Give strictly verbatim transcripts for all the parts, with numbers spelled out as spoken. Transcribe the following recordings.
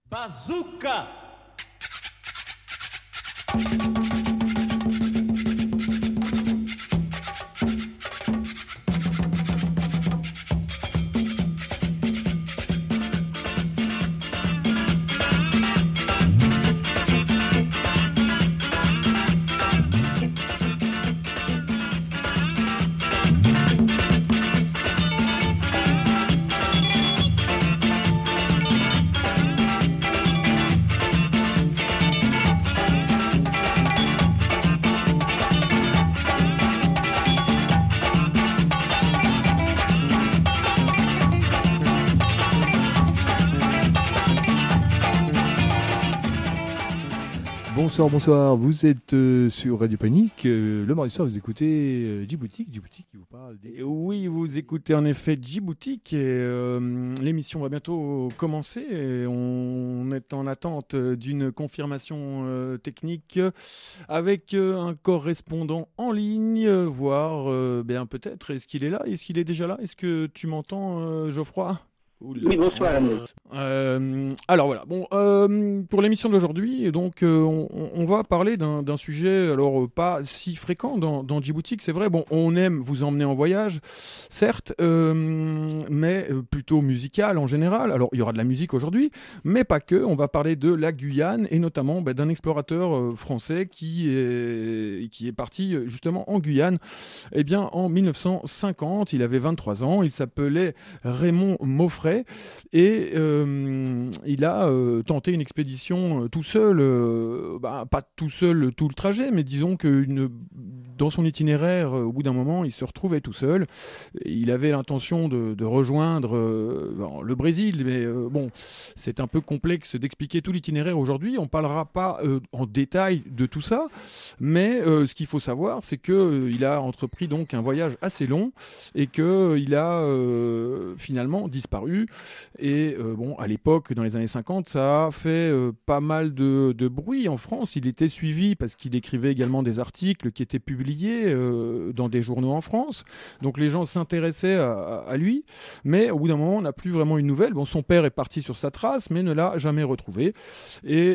Bazooka. Bonsoir, bonsoir, vous êtes euh, sur Radio Panique, euh, le mardi soir vous écoutez euh, Djibouti, Djibouti qui vous parle des... Et oui, vous écoutez en effet Djibouti et euh, l'émission va bientôt commencer et on est en attente d'une confirmation euh, technique avec euh, un correspondant en ligne, voire euh, bien peut-être, est-ce qu'il est là, est-ce qu'il est déjà là, est-ce que tu m'entends euh, Geoffroy ? Oula. Oui, bonsoir. Euh, alors voilà, bon, euh, pour l'émission d'aujourd'hui, donc euh, on, on va parler d'un, d'un sujet, alors pas si fréquent dans, dans Djibouti, c'est vrai. Bon, on aime vous emmener en voyage, certes, euh, mais plutôt musical en général. Alors il y aura de la musique aujourd'hui, mais pas que. On va parler de la Guyane et notamment bah, d'un explorateur euh, français qui est qui est parti justement en Guyane. Eh bien, en dix-neuf cent cinquante, il avait vingt-trois ans. Il s'appelait Raymond Maufray. Et euh, il a euh, tenté une expédition euh, tout seul, euh, bah, pas tout seul tout le trajet, mais disons que une, dans son itinéraire, euh, au bout d'un moment, il se retrouvait tout seul. Il avait l'intention de, de rejoindre euh, bon, le Brésil, mais euh, bon, c'est un peu complexe d'expliquer tout l'itinéraire aujourd'hui. On ne parlera pas euh, en détail de tout ça, mais euh, ce qu'il faut savoir, c'est qu'il euh, a entrepris donc un voyage assez long et qu'il euh, a euh, finalement disparu. Et euh, bon, à l'époque, dans les années cinquante, ça a fait euh, pas mal de, de bruit en France. Il était suivi parce qu'il écrivait également des articles qui étaient publiés euh, dans des journaux en France. Donc les gens s'intéressaient à, à lui. Mais au bout d'un moment, on n'a plus vraiment une nouvelle. Bon, son père est parti sur sa trace, mais ne l'a jamais retrouvé. Et,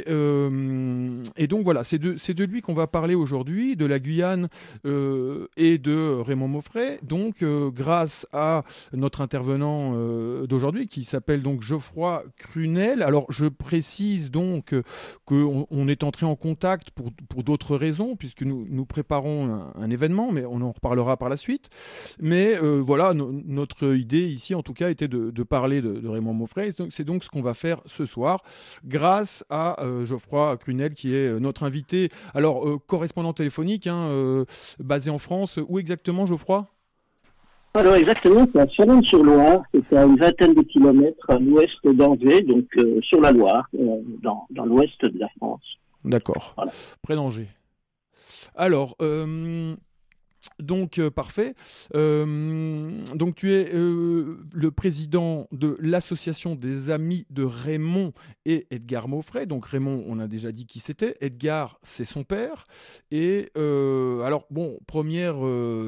euh, et donc voilà, c'est de, c'est de lui qu'on va parler aujourd'hui, de la Guyane euh, et de Raymond Maufray. Donc euh, grâce à notre intervenant euh, d'aujourd'hui, qui s'appelle donc Geoffroy Crunel. Alors je précise donc euh, qu'on on est entré en contact pour, pour d'autres raisons, puisque nous, nous préparons un, un événement, mais on en reparlera par la suite. Mais euh, voilà, no, notre idée ici en tout cas était de, de parler de, de Raymond Maufray. Donc, c'est donc ce qu'on va faire ce soir, grâce à euh, Geoffroy Crunel qui est notre invité. Alors euh, correspondant téléphonique, hein, euh, basé en France. Où exactement, Geoffroy ? Alors exactement, c'est à Chalon-sur-Loire, c'est à une vingtaine de kilomètres à l'ouest d'Angers, donc euh, sur la Loire, euh, dans, dans l'ouest de la France. D'accord, voilà. Près d'Angers. Alors, euh, donc euh, parfait. Euh, donc tu es euh, le président de l'association des amis de Raymond et Edgar Maufray. Donc Raymond, on a déjà dit qui c'était. Edgar, c'est son père. Et euh, alors bon, première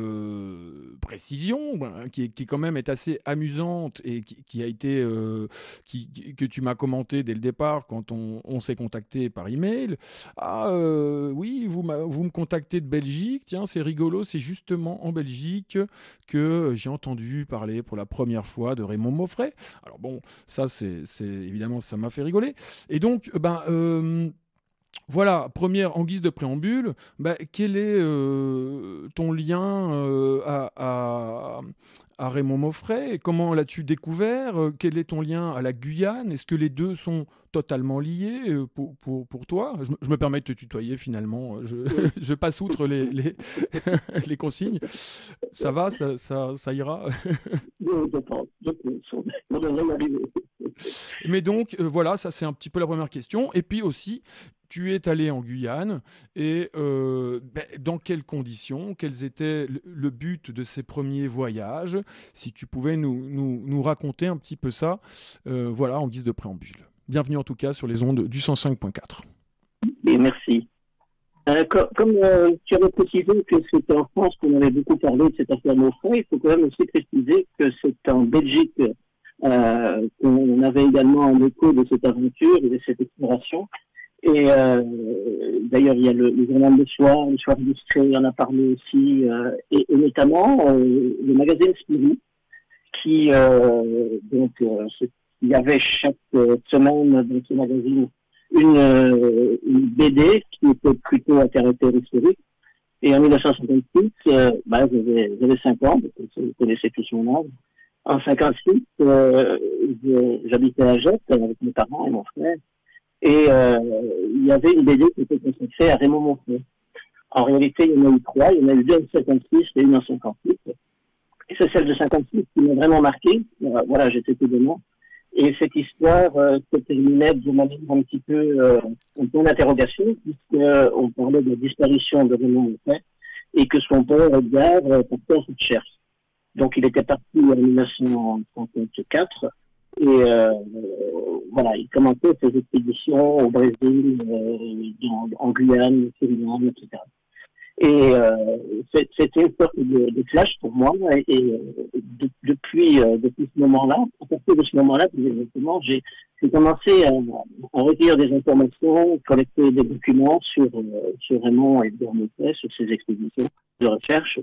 euh, précision ben, qui, qui quand même est assez amusante et qui, qui a été euh, qui, que tu m'as commenté dès le départ quand on, on s'est contacté par email. Ah euh, oui, vous, vous me contactez de Belgique. Tiens, c'est rigolo, c'est justement en Belgique que j'ai entendu parler pour la première fois de Raymond Maufray. Alors bon, ça c'est, c'est évidemment ça m'a fait rigoler. Et donc ben euh, voilà, première en guise de préambule, ben, quel est euh, ton lien euh, à, à, à Raymond Maufray ? Comment l'as-tu découvert ? Quel est ton lien à la Guyane ? Est-ce que les deux sont totalement liés pour, pour, pour toi ? je, je me permets de te tutoyer finalement, je, je passe outre les, les, les consignes. Ça va, ça, ça, ça ira ? Je pense, je pense, on devrait y arriver. Mais donc, euh, voilà, ça c'est un petit peu la première question. Et puis aussi, tu es allé en Guyane et euh, ben, dans quelles conditions, quels étaient le, le but de ces premiers voyages ? Si tu pouvais nous, nous, nous raconter un petit peu ça, euh, voilà, en guise de préambule. Bienvenue en tout cas sur les ondes du cent cinq point quatre. Et merci. Euh, comme comme euh, tu avais précisé que c'était en France qu'on avait beaucoup parlé de cette affaire Maufray, il faut quand même aussi préciser que c'est en Belgique Euh, on avait également un écho de cette aventure et de cette exploration. Et euh, d'ailleurs, il y a le, le journal Le Soir, Le Soir illustré en a parlé aussi, euh, et, et notamment euh, le magazine Spirou, qui euh, donc euh, il y avait chaque euh, semaine dans ce magazine une, euh, une B D qui était plutôt à caractère historique. Et en dix-neuf cent cinquante-six, euh, bah, j'avais, j'avais cinq ans, vous connaissez tous mon âge. En cinquante-six, euh, j'habitais à Jette avec mes parents et mon frère. Et euh, il y avait une B D qui était consacrée à Raymond Monceau. En réalité, il y en a eu trois. Il y en a eu deux en cinquante-six et une en cinquante-huit. Et c'est celle de cinquante-six qui m'a vraiment marqué. Euh, voilà, j'étais tout devant. Et cette histoire euh, se terminait de manière un petit peu euh, un point d'interrogation, puisqu'on parlait de la disparition de Raymond Monceau et que son père, Edgar, euh, portait cette recherche. Donc, il était parti en dix-neuf cent cinquante-quatre et euh, voilà, il commençait ses expéditions au Brésil, euh, dans, en Guyane, au Suriname, et cetera. Et euh, c'était une sorte de, de flash pour moi. Et, et de, depuis, euh, depuis ce moment-là, à partir de ce moment-là, plus exactement, j'ai, j'ai commencé à, à recueillir des informations, collecter des documents sur, euh, sur Raymond et Edgar Monceau, sur ses expéditions de recherche.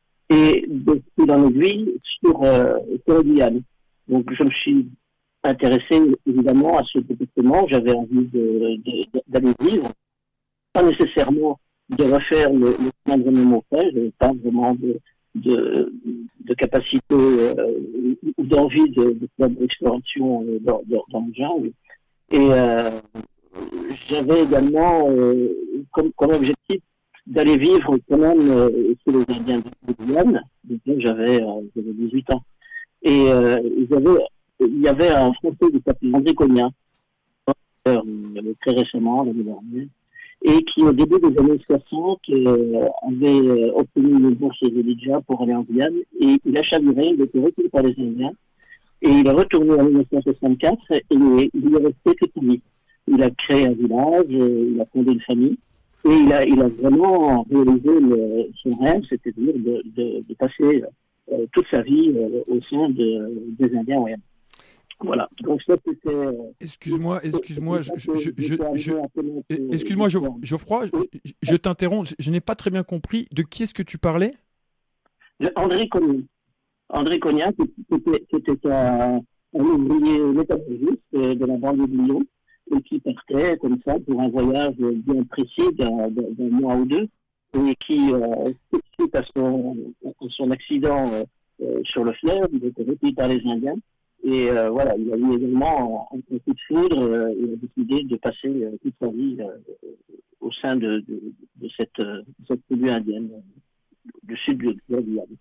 Et de fil en aiguille sur, euh, sur la Guyane. Donc, je me suis intéressé évidemment à ce département. J'avais envie de, de, d'aller vivre, pas nécessairement de refaire le, le chemin de Raymond Monceau. Je n'avais pas vraiment de, de, de capacité euh, ou d'envie de, de faire de l'exploration euh, dans, dans, dans le jungle. Et euh, j'avais également euh, comme, comme objectif d'aller vivre quand même euh, chez les Indiens de Guyane. Donc là, j'avais, euh, j'avais dix-huit ans. Et euh, j'avais, il y avait un Français qui s'appelait André Cognat, euh, très récemment, l'année dernière, et qui, au début des années soixante, euh, avait obtenu une bourse chez Elijah pour aller en Guyane. Et il a chaviré, il était retenu par les Indiens. Et il est retourné en dix-neuf cent soixante-quatre et il y est resté toute sa vie. Il a créé un village, il a fondé une famille. Et il a, il a vraiment réalisé le, son rêve, c'est-à-dire de, de, de passer euh, toute sa vie euh, au sein de, des Indiens Wayans. Voilà. Donc ça, c'était. Euh, excuse-moi, excuse-moi, je, je, je, je, je excuse-moi, Geoffroy, je, je t'interromps. Je, je n'ai pas très bien compris. De qui est-ce que tu parlais? André Cognat. André Cognat, c'était, c'était un, un ouvrier métallurgiste de la banlieue de Lyon, et qui partait comme ça pour un voyage bien précis d'un, d'un mois ou deux, et qui, euh, suite à son, à son accident euh, sur le fleuve, il était repris par les Indiens. Et euh, voilà, il a eu également un coup de foudre, euh, il a décidé de passer euh, toute sa vie euh, au sein de, de, de cette, euh, cette tribu indienne euh, du sud de la Guyane.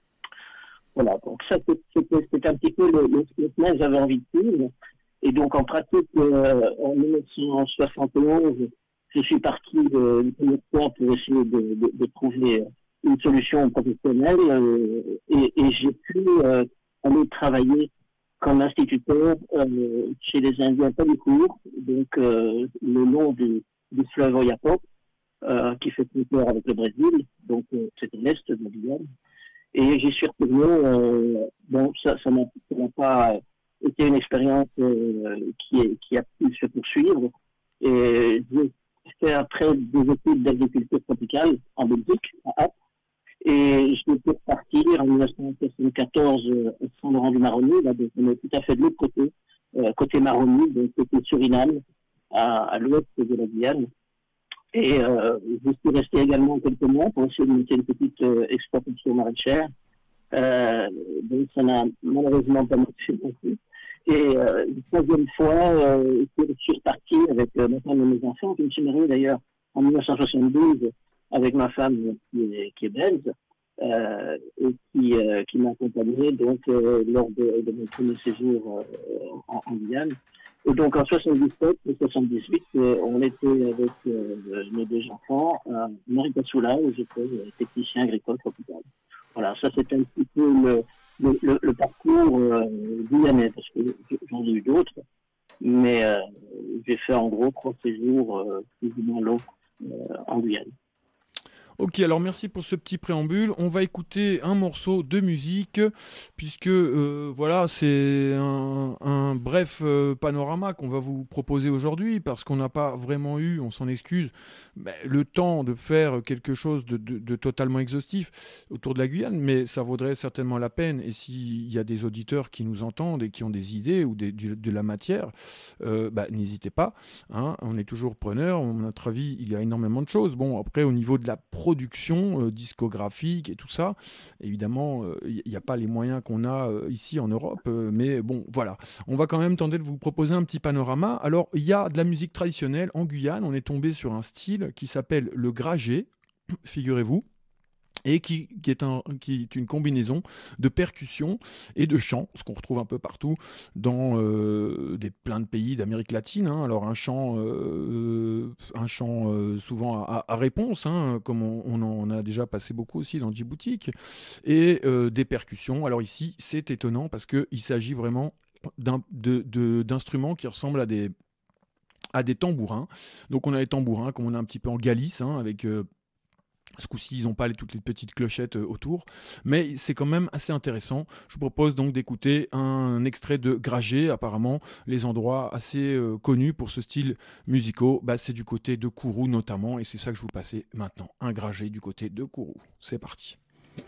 Voilà, donc ça c'était, c'était un petit peu le, le, le chemin que j'avais envie de suivre. Et donc, en pratique, euh, en dix-neuf cent soixante et onze, je suis parti de, une première fois pour essayer de, de, de trouver une solution professionnelle euh, et, et j'ai pu euh, aller travailler comme instituteur euh, chez les Indiens Palicourt, donc euh, le long du, du fleuve Oyapock, euh, qui fait frontière avec le Brésil, donc euh, c'était l'est de la Guyane. Et j'y suis retourné, euh, bon, ça, ça n'a, ça n'a pas été une expérience euh, qui, est, qui a pu se poursuivre. Et j'ai fait après des études d'agriculture tropicale en Belgique, à Apt. Et je suis partir en dix-neuf cent soixante-quatorze à Saint-Laurent-du-Maroni, là, donc on est tout à fait de l'autre côté, euh, côté Maroni, donc côté Suriname, à, à l'ouest de la Guyane. Et euh, je suis resté également quelques mois pour essayer de monter une petite euh, exploitation maraîchère. Euh, donc ça n'a malheureusement pas marché non plus. Et euh, une troisième fois, euh, je suis reparti avec euh, ma femme et mes enfants. Je me suis marié d'ailleurs en dix-neuf cent soixante-douze avec ma femme qui est, qui est belge euh, et qui, euh, qui m'a accompagné donc, euh, lors de, de mon premier séjour euh, en, en Guyane. Et donc en soixante-dix-sept et soixante-dix-huit, euh, on était avec euh, nos deux enfants à Maritasoula où j'étais euh, technicien agricole tropical. Voilà, ça c'était un petit peu le, le, le, le parcours euh, guyanais, parce que j'en ai eu d'autres, mais euh, j'ai fait en gros trois séjours euh, plus ou moins longs euh, en Guyane. Ok, alors merci pour ce petit préambule. On va écouter un morceau de musique, puisque euh, voilà, c'est un, un bref euh, panorama qu'on va vous proposer aujourd'hui, parce qu'on n'a pas vraiment eu, on s'en excuse, mais le temps de faire quelque chose de, de, de totalement exhaustif autour de la Guyane, mais ça vaudrait certainement la peine. Et s'il y a des auditeurs qui nous entendent et qui ont des idées ou des, du, de la matière, euh, bah, n'hésitez pas, hein, on est toujours preneurs. À notre avis, il y a énormément de choses. Bon, après, au niveau de la production euh, discographique et tout ça, évidemment, il euh, n'y a pas les moyens qu'on a euh, ici en Europe, euh, mais bon, voilà. On va quand même tenter de vous proposer un petit panorama. Alors, il y a de la musique traditionnelle en Guyane. On est tombé sur un style qui s'appelle le gragé, figurez-vous, et qui, qui, est un, qui est une combinaison de percussions et de chants, ce qu'on retrouve un peu partout dans euh, des, plein de pays d'Amérique latine. Hein. Alors un chant, euh, un chant euh, souvent à, à réponse, hein, comme on, on en a déjà passé beaucoup aussi dans Djibouti, et euh, des percussions. Alors ici, c'est étonnant parce qu'il s'agit vraiment d'un, de, de, d'instruments qui ressemblent à des, à des tambourins. Donc on a les tambourins, comme on a un petit peu en Galice, hein, avec... Euh, Ce coup-ci, ils n'ont pas les, toutes les petites clochettes euh, autour, mais c'est quand même assez intéressant. Je vous propose donc d'écouter un extrait de Gragé. Apparemment, les endroits assez euh, connus pour ce style musical, bah, c'est du côté de Kourou notamment, et c'est ça que je vous passe maintenant. Un Gragé du côté de Kourou. C'est parti.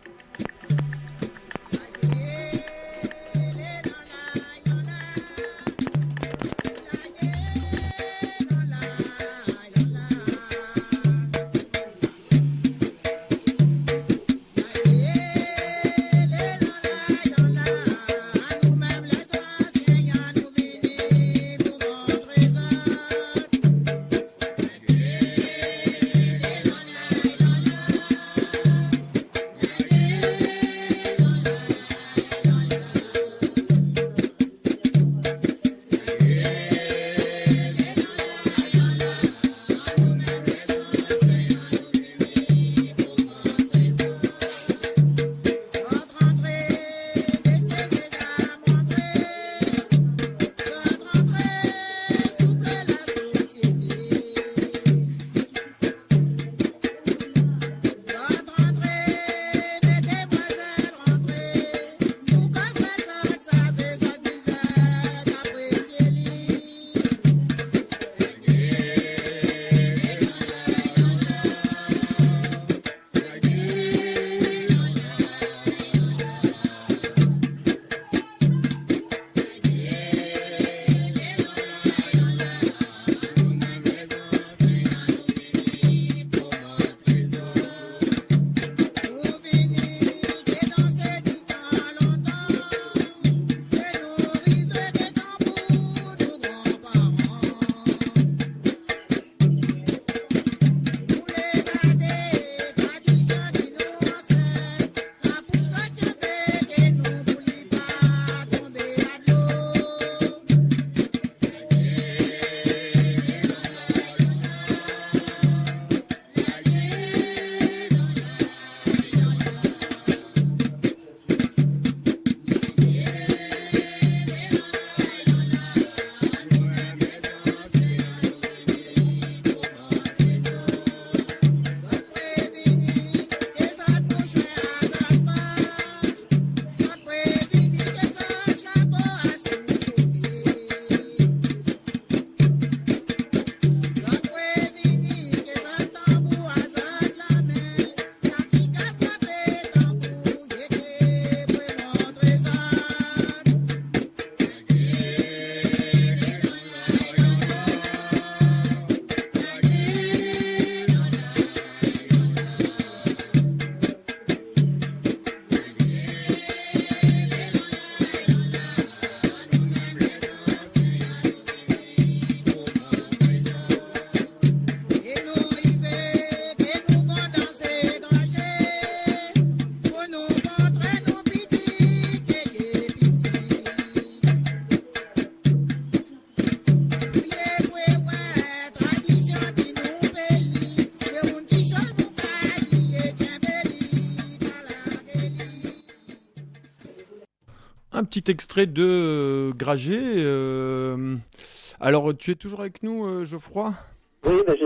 Un petit extrait de euh, Gragé. Euh... Alors, tu es toujours avec nous, euh, Geoffroy ? Oui, ben, j'espère que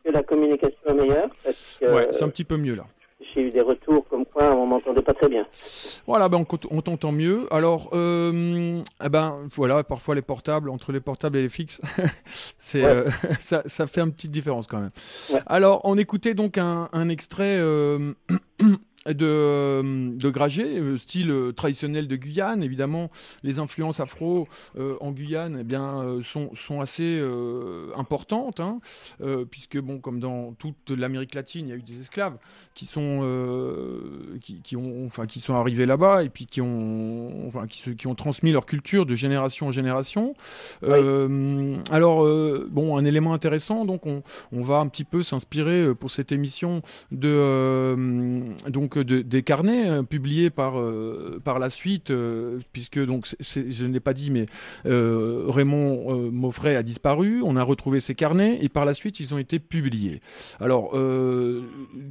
que la communication est meilleure parce que Ouais, c'est un petit peu mieux là. J'ai eu des retours comme quoi on m'entendait pas très bien. Voilà, ben on, on t'entend mieux. Alors, euh, eh ben voilà, parfois les portables, entre les portables et les fixes, c'est, Ouais. euh, ça, ça fait une petite différence quand même. Ouais. Alors, on écoutait donc un, un extrait euh, de, de Gragé, euh, style euh, traditionnel de Guyane. Évidemment, les influences afro euh, en Guyane eh bien, euh, sont, sont assez euh, importantes, hein, euh, puisque, bon, comme dans toute l'Amérique latine, il y a eu des esclaves qui sont, euh, qui, qui ont, enfin, qui sont arrivés là-bas et puis qui ont, enfin, qui, se- qui ont transmis leur culture de génération en génération. Euh, alors, euh, bon, un élément intéressant, donc on, on va un petit peu s'inspirer euh, pour cette émission de, euh, donc, de- des carnets euh, publiés par, euh, par la suite, euh, puisque, donc, c'est- c'est- je ne l'ai pas dit, mais euh, Raymond euh, Maufray a disparu, on a retrouvé ses carnets et par la suite, ils ont été publiés. Alors, euh,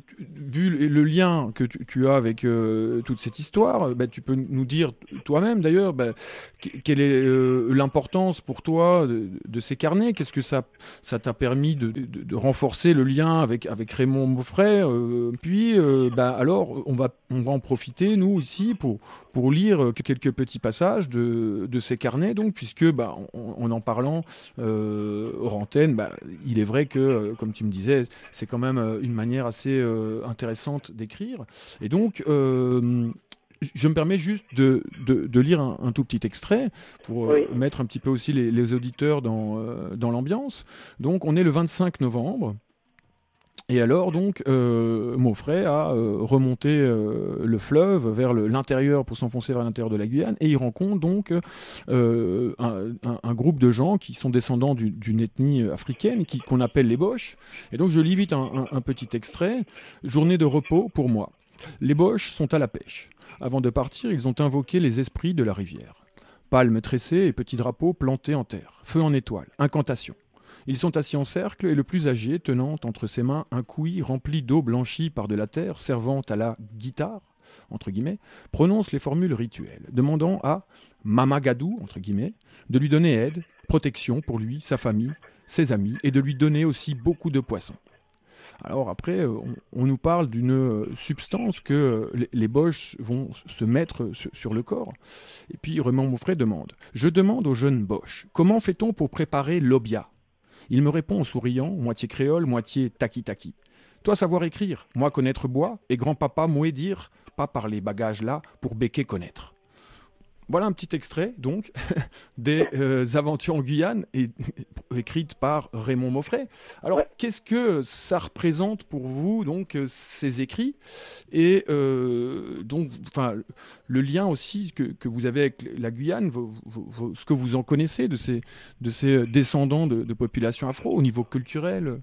vu le le lien que tu, tu as avec euh, toute cette histoire, euh, bah, tu peux nous dire toi-même d'ailleurs, bah, que- quelle est euh, l'importance pour toi de, de ces carnets? Qu'est-ce que ça ça t'a permis de, de- de renforcer le lien avec, avec Raymond Maufray euh, Puis, euh, bah, alors, on va, on va en profiter, nous, ici, pour, pour lire euh, quelques petits passages de, de ces carnets, donc, puisque, bah, en, en en parlant euh, hors antenne, bah, il est vrai que, euh, comme tu me disais, c'est quand même euh, une manière assez euh, intéressante d'écrire. Et donc, euh, je me permets juste de, de- de lire un, un tout petit extrait pour euh, Oui. mettre un petit peu aussi les, les auditeurs dans, euh, dans l'ambiance. Donc, on est le vingt-cinq novembre. Et alors, donc, euh, Maufray a euh, remonté euh, le fleuve vers le- l'intérieur pour s'enfoncer vers l'intérieur de la Guyane et il rencontre donc euh, un, un- un groupe de gens qui sont descendants du- d'une ethnie africaine qui- qu'on appelle les Boches. Et donc, je lis vite un, un- un petit extrait. Journée de repos pour moi. Les Boches sont à la pêche. Avant de partir, ils ont invoqué les esprits de la rivière. Palmes tressées et petits drapeaux plantés en terre. Feu en étoile. Incantation. Ils sont assis en cercle et le plus âgé, tenant entre ses mains un couille rempli d'eau blanchie par de la terre servant à la guitare, entre guillemets, prononce les formules rituelles, demandant à Mama Gadou, entre guillemets, de lui donner aide, protection pour lui, sa famille, ses amis, et de lui donner aussi beaucoup de poissons. Alors après, euh, on, on nous parle d'une euh, substance que euh, les, les Boches vont se mettre sur, sur le corps. Et puis Raymond Maufray demande « Je demande aux jeunes Boches, comment fait-on pour préparer l'obia ?» Il me répond en souriant, moitié créole, moitié taki-taki. Toi savoir écrire, moi connaître bois, et grand-papa moué dire, pas par les bagages là, pour béquer connaître. Voilà un petit extrait, donc, des euh, aventures en Guyane, et, écrites par Raymond Maufray. Alors, Ouais. qu'est-ce que ça représente pour vous, donc, euh, ces écrits et euh, donc, enfin, le lien aussi que, que vous avez avec la Guyane, vos- vos- vos- ce que vous en connaissez de ces, de ces descendants de, de populations afro au niveau culturel.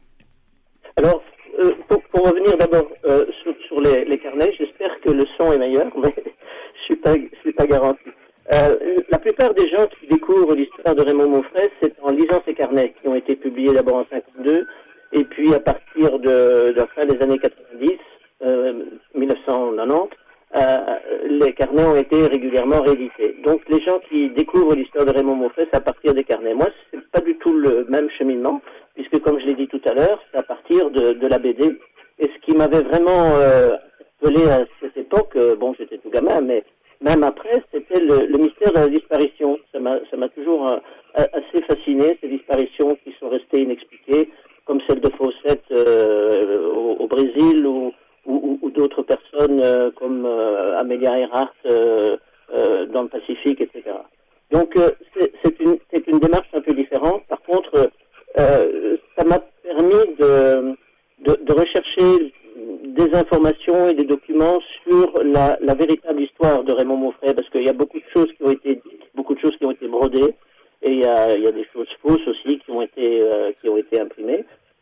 Alors, euh, pour, pour revenir d'abord euh, sur, sur les, les carnets, j'espère que le son est meilleur, mais je suis pas, je suis pas garanti. Euh, la plupart des gens qui découvrent l'histoire de Raymond Maufray, c'est en lisant ces carnets qui ont été publiés d'abord en cinquante-deux, et puis à partir de, de la fin des années quatre-vingt-dix, euh, mille neuf cent quatre-vingt-dix, euh, les carnets ont été régulièrement réédités. Donc les gens qui découvrent l'histoire de Raymond Maufray, c'est à partir des carnets. Moi, c'est pas du tout le même cheminement, puisque comme je l'ai dit tout à l'heure, c'est à partir de, de la B D. Et ce qui m'avait vraiment euh, interpellé à cette époque, euh, bon, j'étais tout gamin, mais même après, c'était le, le mystère de la disparition. Ça m'a, ça m'a toujours euh, assez fasciné, ces disparitions qui sont restées inexpliquées, comme celle de Fawcett euh, au, au Brésil, ou, ou, ou d'autres personnes euh, comme euh, Amelia Earhart euh, euh, dans le Pacifique, et cetera. Donc, euh, c'est, c'est, une, c'est une démarche un peu différente. Par contre, euh, ça m'a permis de, de, de rechercher des informations et des documents sur la, la véritable histoire de Raymond Maufray, parce qu'il y a beaucoup de choses qui ont été dites, beaucoup de choses qui ont été brodées, et il y a, il y a des choses fausses aussi qui ont été, euh, qui ont été imprimées.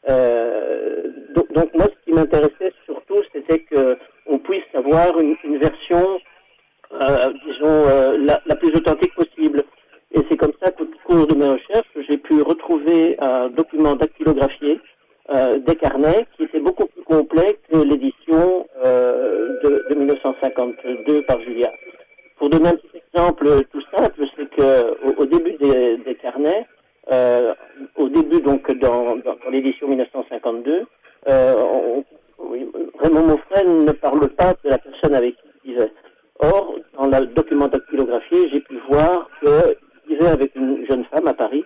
Euh, donc, donc moi, ce qui m'intéressait surtout, c'était qu'on puisse avoir une, une version, euh, disons, euh, la, la plus authentique possible. Et c'est comme ça qu'au cours de mes recherches, j'ai pu retrouver un document dactylographié euh, des carnets qui était beaucoup plus complet que l'édition euh, de, de mille neuf cent cinquante-deux par Julia. Pour donner un petit exemple tout simple, c'est que au, au début des, des carnets, euh, au début, donc dans, dans, dans l'édition mille neuf cent cinquante-deux, euh, on, oui, Raymond Maufrais ne parle pas de la personne avec qui il vivait. Or, dans le document dactylographié, j'ai pu voir qu'il vivait avec une jeune femme à Paris,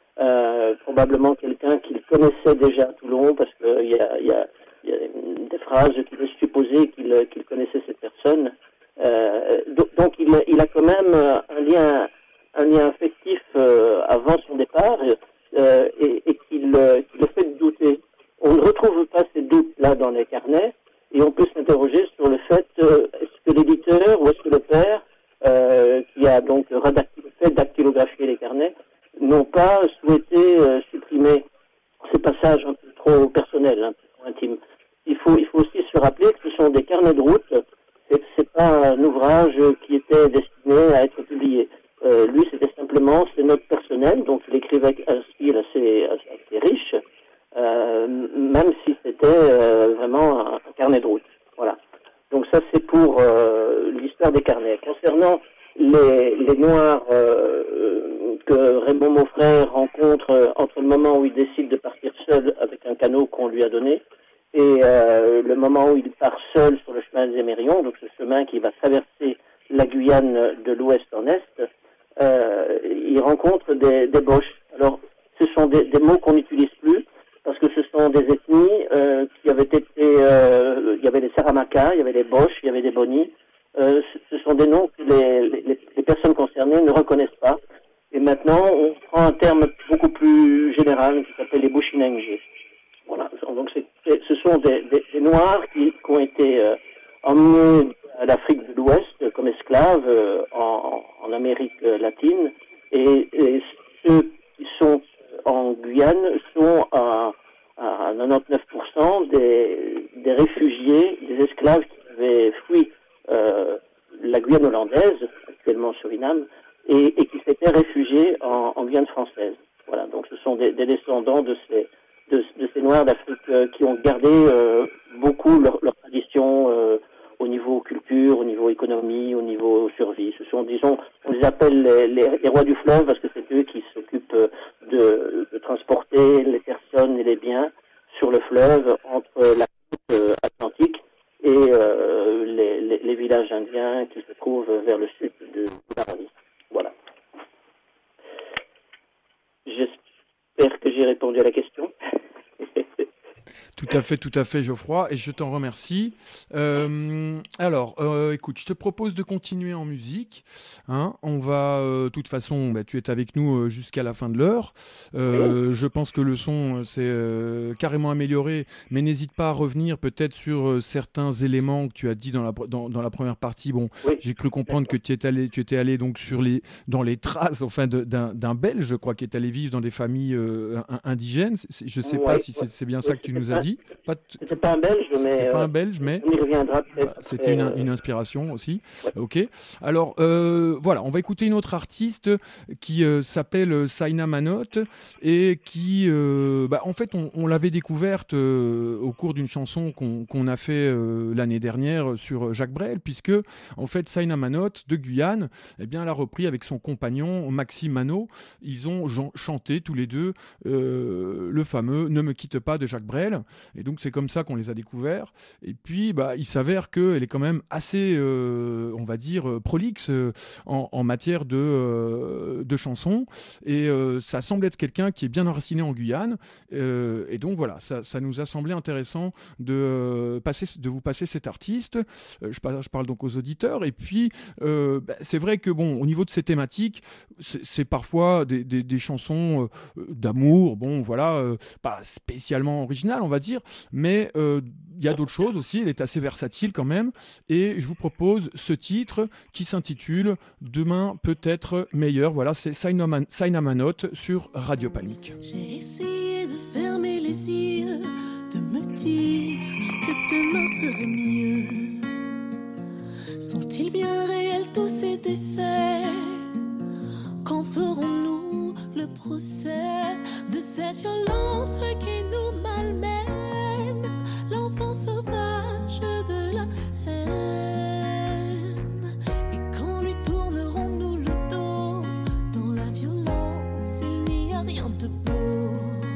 euh, probablement quelqu'un qu'il connaissait déjà à Toulon, parce qu'il y a, y, a, y a des phrases qui laissent supposer qu'il, qu'il connaissait cette personne. Euh, donc, il, il a quand même un lien, un lien affectif euh, avant son départ euh, et, et qu'il, euh, qu'il le fait douter. On ne retrouve pas ces doutes-là dans les carnets. Et on peut s'interroger sur le fait, euh, est-ce que l'éditeur ou est-ce que le père, euh, qui a donc fait dactylographier les carnets, n'ont pas souhaité euh, supprimer ces passages un peu trop personnels, un peu trop intimes. Il faut, il faut aussi se rappeler que ce sont des carnets de route, c'est, c'est pas un ouvrage qui était destiné à être publié. Euh, lui, c'était simplement ses notes personnelles, donc il écrivait avec un style assez, assez riche, Euh, même si c'était euh, vraiment un, un carnet de route. Voilà. Donc ça, c'est pour euh, l'histoire des carnets. Concernant les, les Noirs euh, que Raymond Maufrais rencontre euh, entre le moment où il décide de partir seul avec un canot qu'on lui a donné et euh, le moment où il part seul sur le chemin des Émerions, donc ce chemin qui va traverser la Guyane de l'ouest en est, euh, il rencontre des, des Boches. Alors, ce sont des, des mots qu'on n'utilise plus, parce que ce sont des ethnies euh, qui avaient été... Euh, il y avait les Saramacas, il y avait les Boches, il y avait des Bonis. Euh, ce, ce sont des noms que les, les, les personnes concernées ne reconnaissent pas. Et maintenant, on prend un terme beaucoup plus général qui s'appelle les Bushinengue. Voilà. Donc, c'est, c'est, ce sont des, des, des Noirs qui, qui ont été euh, emmenés à l'Afrique de l'Ouest comme esclaves euh, en, en Amérique latine. Et, et ceux qui sont en Guyane sont à, à quatre-vingt-dix-neuf pour cent des, des réfugiés, des esclaves qui avaient fui euh, la Guyane hollandaise, actuellement Suriname, et, et qui s'étaient réfugiés en, en Guyane française. Voilà, donc ce sont des, des descendants de ces, de, de ces Noirs d'Afrique euh, qui ont gardé euh, beaucoup leur, leur tradition euh, au niveau culture, au niveau économie, au niveau survie. Ce sont, disons, on les appelle les, les, les rois du fleuve parce que c'est eux qui s'occupent de, de transporter les personnes et les biens sur le fleuve entre la côte atlantique et euh, les, les, les villages indiens qui se trouvent vers le sud de l'Arabie. Voilà. J'espère que j'ai répondu à la question. Tout à fait, tout à fait, Geoffroy, et je t'en remercie. Euh, alors, euh, écoute, je te propose de continuer en musique. Hein. On va, de euh, toute façon, bah, tu es avec nous euh, jusqu'à la fin de l'heure. Euh, oui. Je pense que le son s'est euh, carrément amélioré, mais n'hésite pas à revenir peut-être sur euh, certains éléments que tu as dit dans la, dans, dans la première partie. Bon, oui. J'ai cru comprendre que tu étais allé, tu étais allé donc sur les, dans les traces, enfin, de, d'un, d'un Belge, je crois, qui est allé vivre dans des familles euh, indigènes. Je ne sais ouais, pas si c'est, c'est bien ouais, ça que tu nous as dit. Pas t... C'était pas un Belge, mais. C'était pas un Belge, mais. On y reviendra peut-être. C'était une, une inspiration aussi. Ouais. Ok. Alors, euh, voilà, on va écouter une autre artiste qui euh, s'appelle Saina Manot et qui, euh, bah, en fait, on, on l'avait découverte euh, au cours d'une chanson qu'on, qu'on a fait euh, l'année dernière sur Jacques Brel, puisque, en fait, Saina Manot de Guyane, eh bien, elle a repris avec son compagnon Maxime Manot. Ils ont chanté tous les deux euh, le fameux Ne me quitte pas de Jacques Brel. Et donc c'est comme ça qu'on les a découverts. Et puis bah, il s'avère qu'elle est quand même assez, euh, on va dire, prolixe euh, en, en matière de, euh, de chansons. Et euh, ça semble être quelqu'un qui est bien enraciné en Guyane. Euh, et donc voilà, ça, ça nous a semblé intéressant de, euh, passer, de vous passer cet artiste. Euh, je, parle, je parle donc aux auditeurs. Et puis euh, bah, c'est vrai que bon, au niveau de ces thématiques, c'est, c'est parfois des, des, des chansons euh, d'amour, bon voilà, euh, pas spécialement originales, on va dire, mais il euh, y a d'autres choses aussi, elle est assez versatile quand même, et je vous propose ce titre qui s'intitule « Demain peut être meilleur ». Voilà, c'est Saina Manot sur Radio Panique. J'ai essayé de fermer les yeux, de me dire que demain serait mieux. Sont-ils bien réels tous ces décès? Quand ferons-nous le procès de cette violence qui nous malmène, l'enfant sauvage de la haine? Et quand lui tournerons-nous le dos? Dans la violence, il n'y a rien de beau.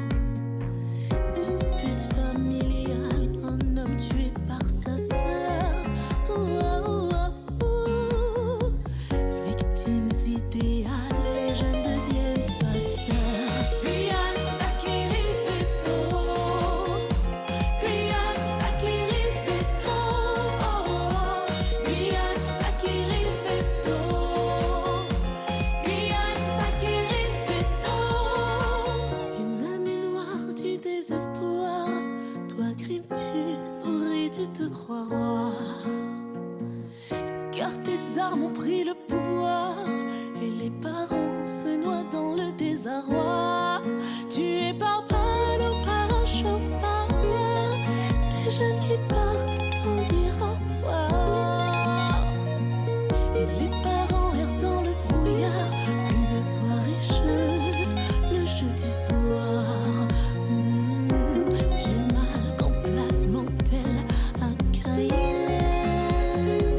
désarroi, tués par balle ou par un chauffard, des jeunes qui partent sans dire au revoir, et les parents errent dans le brouillard, plus de soirée jeu, le jeu du soir. Mmh, j'ai mal qu'en place mentelle à Cayenne.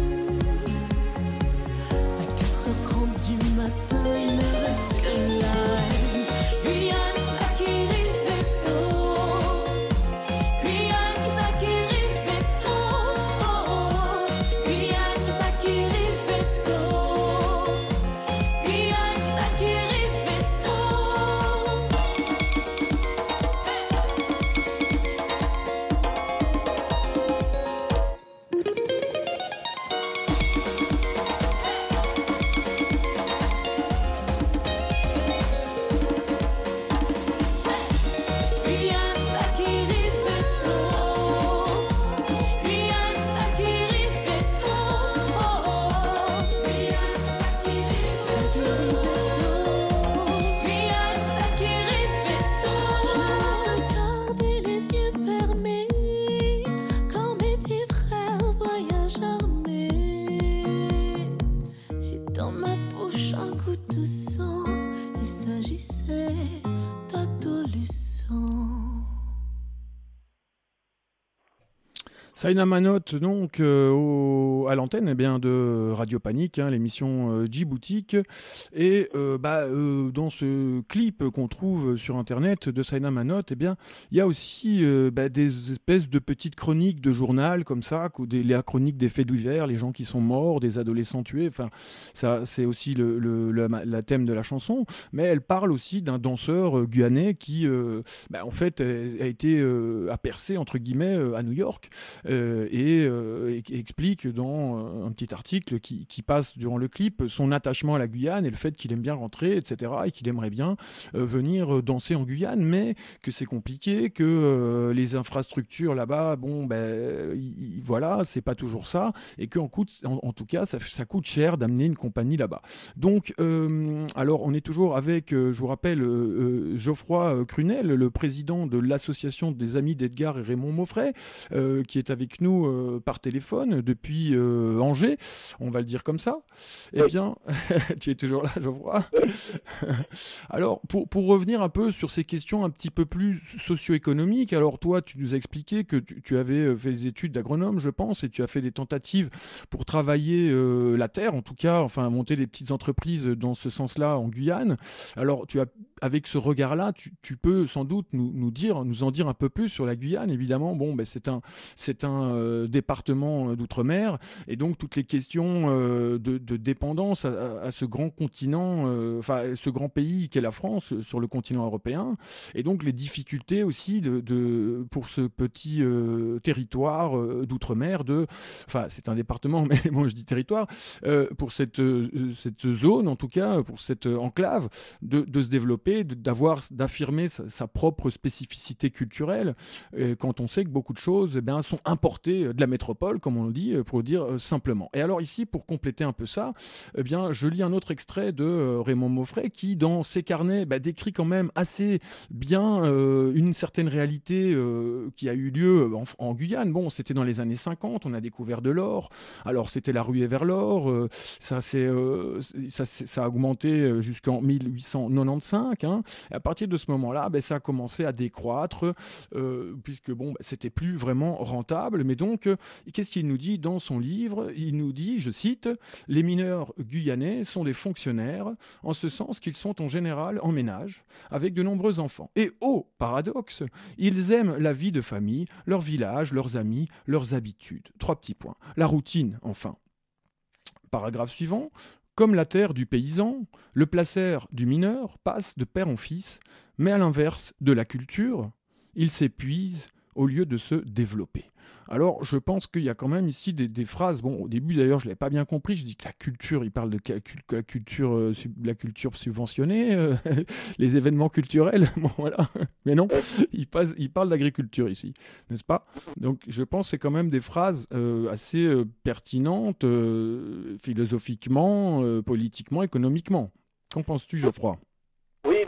À quatre heures trente du matin, il ne reste que la haine. Guyane, Sakiri, Veto. Guyane, Sakiri, Veto. Guyane, Sakiri, Veto. Guyane, Sakiri, Veto. Guyane, Sakiri, Veto. Guyane, Sakiri, Veto. Guyane, Sakiri, Sakiri, Veto. Guyane, Sakiri, Veto. Je gardais les yeux fermés quand mes petits frères voyagent armés. Et dans ma bouche un goût de sang, il s'agissait d'adolescents. Saïna Manotte, donc, euh, au- à l'antenne eh bien, de Radio Panique, hein, l'émission euh, Djiboutique. Et euh, bah, euh, dans ce clip qu'on trouve sur Internet de Saïna Manotte, eh bien, il y a aussi euh, bah, des espèces de petites chroniques de journal, comme ça, ou des, les chroniques des faits divers, les gens qui sont morts, des adolescents tués. Enfin, ça, c'est aussi le, le, le- la thème de la chanson. Mais elle parle aussi d'un danseur euh, guyanais qui, euh, bah, en fait, a, a été euh, a percé, entre guillemets, euh, à New York. Euh, et, euh, et qui explique dans euh, un petit article qui, qui passe durant le clip son attachement à la Guyane et le fait qu'il aime bien rentrer, et cetera, et qu'il aimerait bien euh, venir danser en Guyane, mais que c'est compliqué, que euh, les infrastructures là-bas, bon, ben, y- y- voilà, c'est pas toujours ça, et qu'en coûte, en, en tout cas, ça, ça coûte cher d'amener une compagnie là-bas. Donc, euh, alors, on est toujours avec, euh, je vous rappelle, euh, euh, Geoffroy euh, Crunel, le président de l'association des amis d'Edgar et Raymond Maufray, euh, qui est avec nous euh, par téléphone depuis euh, Angers, on va le dire comme ça. Eh bien, tu es toujours là, Geoffroy. Alors, pour, pour revenir un peu sur ces questions un petit peu plus socio-économiques, alors toi, tu nous as expliqué que tu, tu avais euh, fait des études d'agronome, je pense, et tu as fait des tentatives pour travailler euh, la terre, en tout cas, enfin, monter des petites entreprises dans ce sens-là en Guyane. Alors, tu as, avec ce regard-là, tu, tu peux sans doute nous, nous dire, nous en dire un peu plus sur la Guyane. Évidemment, bon, ben, c'est un, c'est un euh, département d'outre-mer, et donc toutes les questions euh, de, de dépendance à, à ce grand continent, euh, enfin ce grand pays qu'est la France sur le continent européen, et donc les difficultés aussi de, de pour ce petit euh, territoire euh, d'outre-mer, de, enfin c'est un département, mais bon je dis territoire, euh, pour cette euh, cette zone en tout cas, pour cette enclave, de, de se développer, de, d'avoir, d'affirmer sa, sa propre spécificité culturelle, euh, quand on sait que beaucoup de choses eh bien, sont importées de la métropole, comme on le dit, pour le dire euh, simplement. Et alors ici, pour compléter un peu ça, eh bien, je lis un autre extrait de euh, Raymond Maufray qui, dans ses carnets, bah, décrit quand même assez bien euh, une certaine réalité euh, qui a eu lieu en, en Guyane. Bon, c'était dans les années cinquante, on a découvert de l'or. Alors, c'était la ruée vers l'or. Euh, ça, c'est, euh, ça, c'est, ça a augmenté jusqu'en mille huit cent quatre-vingt-quinze. Hein. Et à partir de ce moment-là, bah, ça a commencé à décroître, euh, puisque bon, bah, c'était plus vraiment rentable. Mais donc, euh, qu'est-ce qu'il nous dit dans son livre ? Il nous dit, je cite, « Les mineurs guyanais sont des fonctionnaires, en ce sens qu'ils sont en général en ménage, avec de nombreux enfants. Et oh, paradoxe, ils aiment la vie de famille, leur village, leurs amis, leurs habitudes. » Trois petits points. La routine, enfin. Paragraphe suivant. Comme la terre du paysan, le placer du mineur passe de père en fils, mais à l'inverse de la culture, il s'épuise au lieu de se développer. Alors, je pense qu'il y a quand même ici des, des phrases. Bon, au début, d'ailleurs, je ne l'avais pas bien compris. Je dis que la culture, il parle de la, la, culture, euh, sub, la culture subventionnée, euh, les événements culturels. Bon, voilà. Mais non, il, passe, il parle d'agriculture ici, n'est-ce pas ? Donc, je pense que c'est quand même des phrases euh, assez euh, pertinentes, euh, philosophiquement, euh, politiquement, économiquement. Qu'en penses-tu, Geoffroy ? Oui,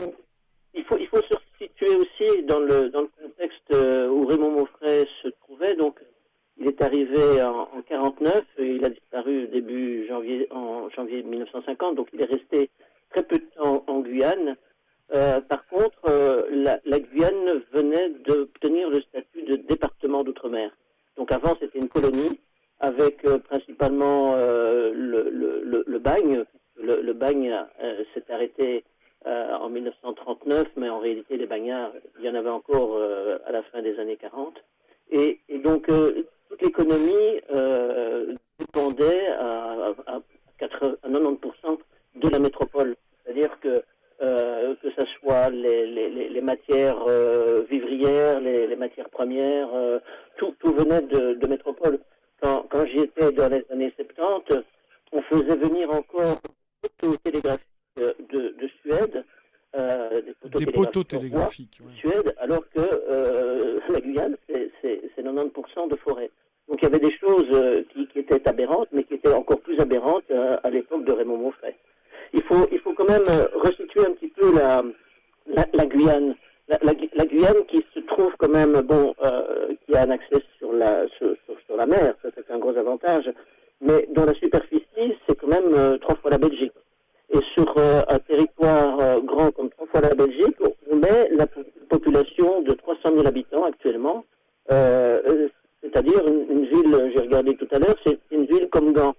faut, il faut se situer aussi dans le, dans le contexte euh, où Raymond Mauffret se trouvait. Donc, il est arrivé en, en quarante-neuf, et il a disparu début janvier, en janvier mille neuf cent cinquante, donc il est resté très peu de temps en Guyane. Euh, par contre, euh, la, la Guyane venait d'obtenir le statut de département d'outre-mer. Donc avant, c'était une colonie avec euh, principalement euh, le, le, le, le bagne. Le, le bagne euh, s'est arrêté euh, en mille neuf cent trente-neuf, mais en réalité, les bagnards, il y en avait encore euh, à la fin des années quarante. Et, et donc, euh, toute l'économie euh, dépendait à, à, à, quatre-vingt-dix pour cent de la métropole. C'est-à-dire que Euh, que ce soit les, les, les matières euh, vivrières, les, les matières premières, euh, tout, tout venait de, de métropole. Quand, quand j'y étais dans les années soixante-dix, on faisait venir encore des poteaux télégraphiques de, de Suède, euh, des poteaux des télégraphiques, poteaux télégraphiques de ouais. Suède, alors que euh, la Guyane, c'est, c'est, c'est quatre-vingt-dix pour cent de forêt. Donc il y avait des choses euh, qui, qui étaient aberrantes, mais qui étaient encore plus aberrantes euh, à l'époque de Raymond Mauffret. Il faut, il faut quand même resituer un petit peu la, la, la Guyane. La, la, la Guyane qui se trouve quand même, bon, euh, qui a un accès sur la, sur, sur, sur la mer, ça c'est un gros avantage, mais dont la superficie, c'est quand même euh, trois fois la Belgique. Et sur euh, un territoire euh, grand comme trois fois la Belgique, on met la population de trois cent mille habitants actuellement, euh, c'est-à-dire une, une ville, j'ai regardé tout à l'heure, c'est une ville comme Gand.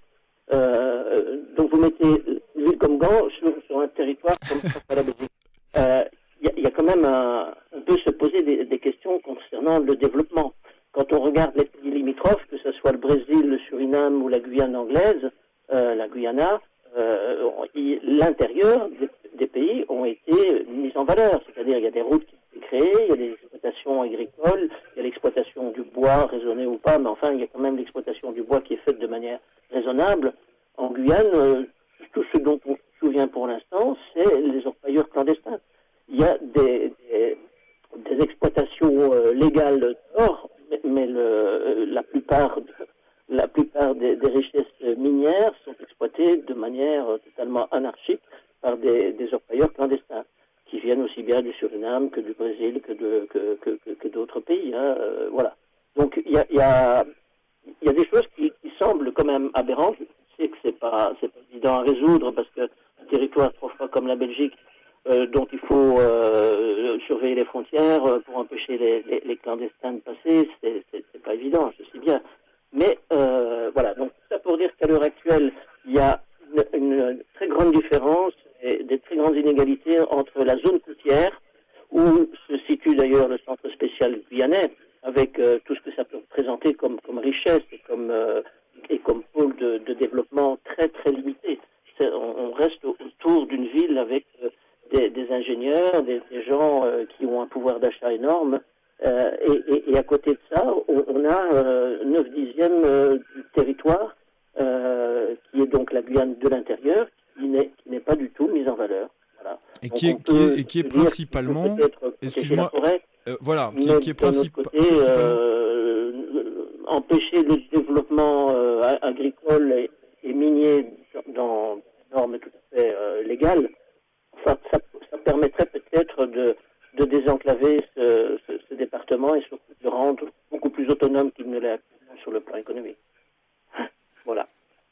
Euh, donc vous mettez une ville comme Gand sur, sur un territoire comme la Belgique. Il euh, y, y a quand même un, on peut se poser des, des questions concernant le développement. Quand on regarde les pays limitrophes, que ce soit le Brésil, le Suriname ou la Guyane anglaise, euh, la Guyana, euh, l'intérieur des, des pays ont été mis en valeur. C'est-à-dire il y a des routes qui ont été créées, il y a des exploitations agricoles, il y a l'exploitation du bois, raisonnée ou pas, mais enfin il y a quand même l'exploitation du bois qui est faite de manière raisonnable. En Guyane, euh, tout ce dont on se souvient pour l'instant, c'est les orpailleurs clandestins. Il y a des, des, des exploitations euh, légales d'or, mais, mais le, la plupart, de, la plupart des, des richesses minières sont exploitées de manière totalement anarchique par des, des orpailleurs clandestins, qui viennent aussi bien du Suriname que du Brésil, que, de, que, que, que, que d'autres pays. Hein, euh, voilà. Donc il y a, il y a, il y a des choses qui, qui semblent quand même aberrantes. Je sais que c'est pas, c'est pas évident à résoudre parce que un territoire trois fois comme la Belgique, euh, dont il faut euh, surveiller les frontières euh, pour empêcher les, les, les clandestins de passer, c'est, c'est, c'est pas évident, je sais bien. Mais euh, voilà, donc ça pour dire qu'à l'heure actuelle, il y a une, une très grande différence et des très grandes inégalités entre la zone côtière, où se situe d'ailleurs le centre spécial guyanais, avec euh, tout ce que ça peut représenter comme, comme richesse et comme, euh, et comme pôle de, de développement très très limité. C'est, on, on reste autour d'une ville avec euh, des, des ingénieurs, des, des gens euh, qui ont un pouvoir d'achat énorme. Euh, et, et, et à côté de ça, on, on a euh, neuf dixièmes euh, du territoire, euh, qui est donc la Guyane de l'intérieur, qui n'est, qui n'est pas du tout mise en valeur. Voilà. Et donc qui est, qui est, et qui est principalement, excuse-moi, forêt, euh, voilà, qui, qui est princi- princi- côté, principalement... Euh, empêcher le développement euh, agricole et, et minier dans des normes tout à fait euh, légales, ça, ça, ça permettrait peut-être de, de désenclaver ce, ce, ce département et surtout de le rendre beaucoup plus autonome qu'il ne l'est actuellement sur le plan économique. Voilà.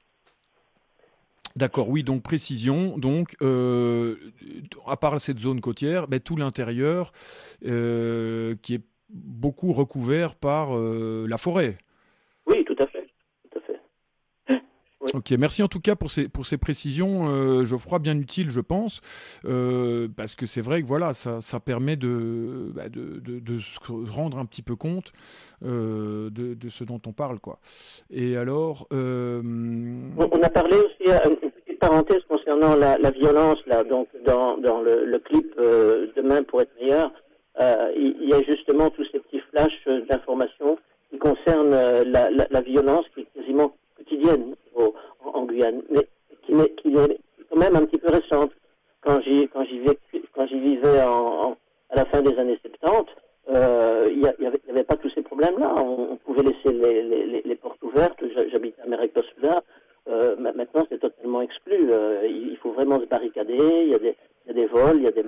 D'accord, oui, donc précision. Donc, euh, à part cette zone côtière, ben, tout l'intérieur euh, qui est beaucoup recouvert par euh, la forêt. Oui, tout à fait. Tout à fait. Oui. Ok, merci en tout cas pour ces, pour ces précisions, euh, Geoffroy, bien utiles, je pense, euh, parce que c'est vrai que voilà, ça, ça permet de, bah, de, de, de se rendre un petit peu compte euh, de, de ce dont on parle, quoi. Et alors... Euh... On, on a parlé aussi, une petite parenthèse concernant la, la violence, là, donc dans, dans le, le clip euh, Demain pour être meilleur, euh, il, il y a justement tous ces petits flashs d'informations qui concernent euh, la, la, la violence qui est quasiment quotidienne au, en, en Guyane, mais qui, n'est, qui est quand même un petit peu récente. Quand j'y, quand j'y, vécu, quand j'y vivais en, en, à la fin des années soixante-dix, euh, il n'y avait, avait pas tous ces problèmes-là. On, on pouvait laisser les, les, les portes ouvertes. J'habitais à Mérec-Pessouda. Euh, maintenant, c'est totalement exclu. Euh, il faut vraiment se barricader. Il y a des, il y a des vols, il y a des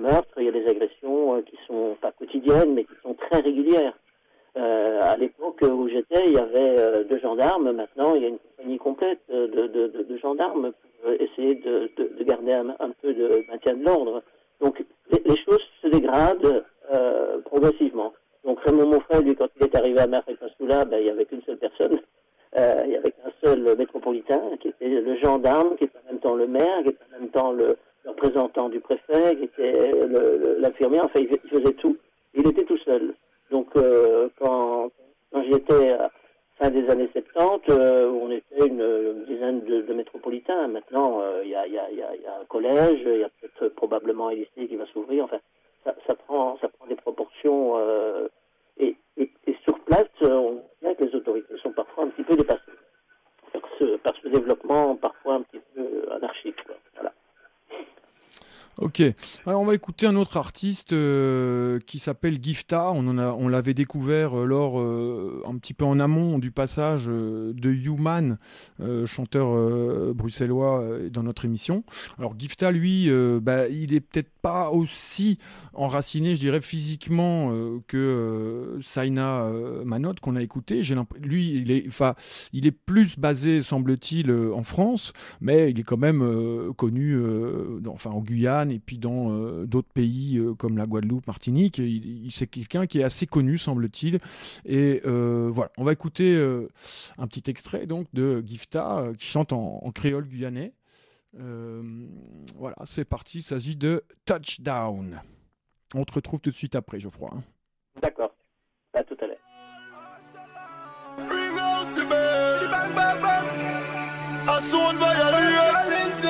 meurtres, il y a des agressions euh, qui sont pas quotidiennes, mais qui sont très régulières. Euh, à l'époque où j'étais, il y avait euh, deux gendarmes. Maintenant, il y a une compagnie complète de, de, de, de gendarmes pour essayer de, de, de garder un, un peu de maintien de l'ordre. Donc, les, les choses se dégradent euh, progressivement. Donc, Raymond Monfray, lui, quand il est arrivé à Merfray-Pastoula, ben, il n'y avait qu'une seule personne. Euh, il n'y avait qu'un seul métropolitain, qui était le gendarme, qui était en même temps le maire, qui était en même temps le, le représentant du préfet, qui était le, le, l'infirmier. Enfin, il, il faisait tout. Il était tout seul. Donc, euh, quand, quand j'étais à fin des années soixante-dix, euh, on était une, une dizaine de, de métropolitains. Maintenant, il euh, y, a, y, a, y, a, y a un collège, il y a peut-être probablement un lycée qui va s'ouvrir. Enfin, ça, ça, prend, ça prend des proportions. Euh, et, et, et sur place, on voit que les autorités sont parfois un petit peu dépassées par ce, par ce développement parfois un petit peu anarchique. Quoi. Voilà. Ok, alors on va écouter un autre artiste euh, qui s'appelle Gifta. On, en a, on l'avait découvert euh, lors, euh, un petit peu en amont du passage euh, de Human, euh, chanteur euh, bruxellois euh, dans notre émission. Alors Gifta, lui, euh, bah, il est peut-être pas aussi enraciné, je dirais, physiquement euh, que euh, Saina euh, Manot qu'on a écouté. J'ai lui, il est, il est plus basé, semble-t-il, euh, en France, mais il est quand même euh, connu euh, dans, enfin, en Guyane, et puis dans euh, d'autres pays euh, comme la Guadeloupe, Martinique. Il, il, c'est quelqu'un qui est assez connu, semble-t-il. Et euh, voilà, on va écouter euh, un petit extrait donc de Gifta euh, qui chante en, en créole guyanais. Euh, voilà, c'est parti, il s'agit de Touchdown. On te retrouve tout de suite après, Geoffroy. Hein. D'accord, à tout à l'heure. Bring out the bell, bang bang bang. A son violence.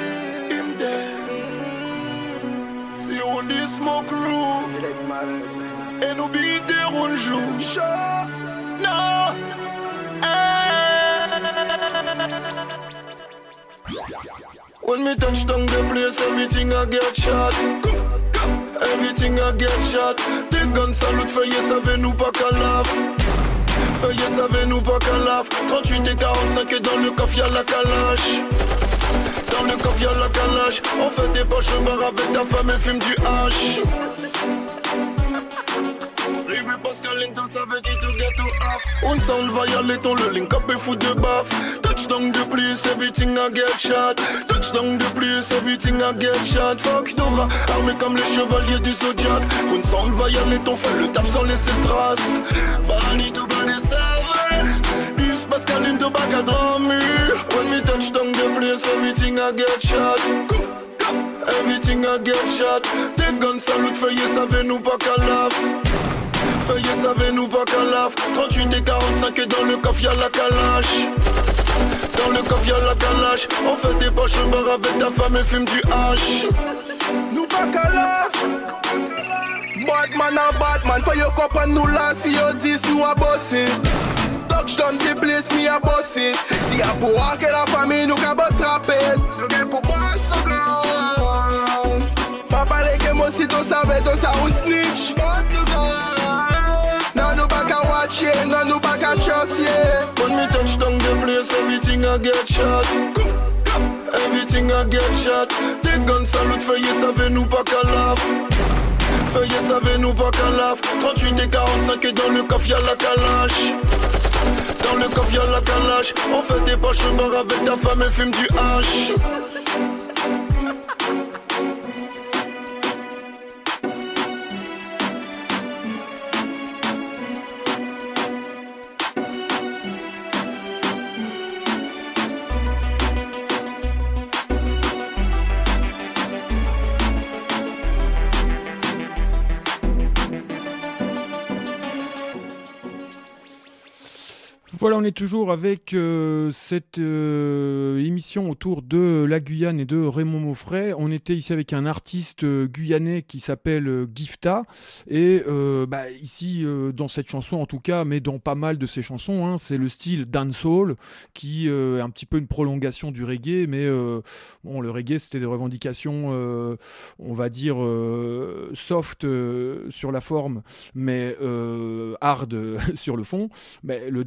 Si on dit smoke room, et nous beat on joue. No. When me touch down the place, everything I get shot. Everything I get shot. Des guns salute, feuillet, savez-nous pas qu'à laf. Feuillet, savez-nous pas qu'à laf. trente-huit et quarante-cinq et dans le coffre y'a la calache. Dans le coffre y'a la calache. On fait des poches au bar avec ta femme, elle fume du hache. Rive Pascaline, t'en savais qui te get to half. On sound violate, on le link up et fout de baf. Touchdown de plus, everything I get shot. Touchdown de plus, everything I get shot. Fuck Dora, armé comme les chevaliers du Zodiac. On sound violate, on fait le taf sans laisser de traces. Bali to body server. Rive Pascaline, to back à mur. When me touchdown de plus, everything I get shot. Everything I get shot. Des guns salute, feuillet, savez-nous pas qu'à laf. Feuillet, savez-nous pas qu'à laf. trente-huit et quarante-cinq et dans le coffre y'a la calache. Dans le coffre y'a la calache. On fait des poches au bar avec ta femme, elle fume du hache. Nous pas qu'à laf. Batman a Batman, faut yo comprendre nous là. Si yo dit nous a bossé. Touchdown the place, me a bossé. Si y'a pour que la famille nous ka boss rapide. Nous gen pour boss no girl. Pas parler que moi si t'en savais, t'en ça un snitch. Boss no girl. Non nous pas qu'à watch yeah, non nous pas qu'à trust yeah. When me touch down the place, everything I get shot. Everything I get shot. Des guns salute, feuillet, savez-nous pas qu'à laf. Feuillet, savez-nous pas qu'à laf. trente-huit et quarante-cinq et dans le coffre y'a la calache. Dans le coffre y'a la calache. On fait des poches au bar avec ta femme, elle fume du hache. Voilà, on est toujours avec euh, cette euh, émission autour de la Guyane et de Raymond Monfray. On était ici avec un artiste euh, guyanais qui s'appelle euh, Gifta. Et euh, bah, ici, euh, dans cette chanson en tout cas, mais dans pas mal de ses chansons, hein, c'est le style dancehall qui euh, est un petit peu une prolongation du reggae. Mais euh, bon, le reggae, c'était des revendications, euh, on va dire, euh, soft euh, sur la forme, mais euh, hard sur le fond. Mais le dancehall,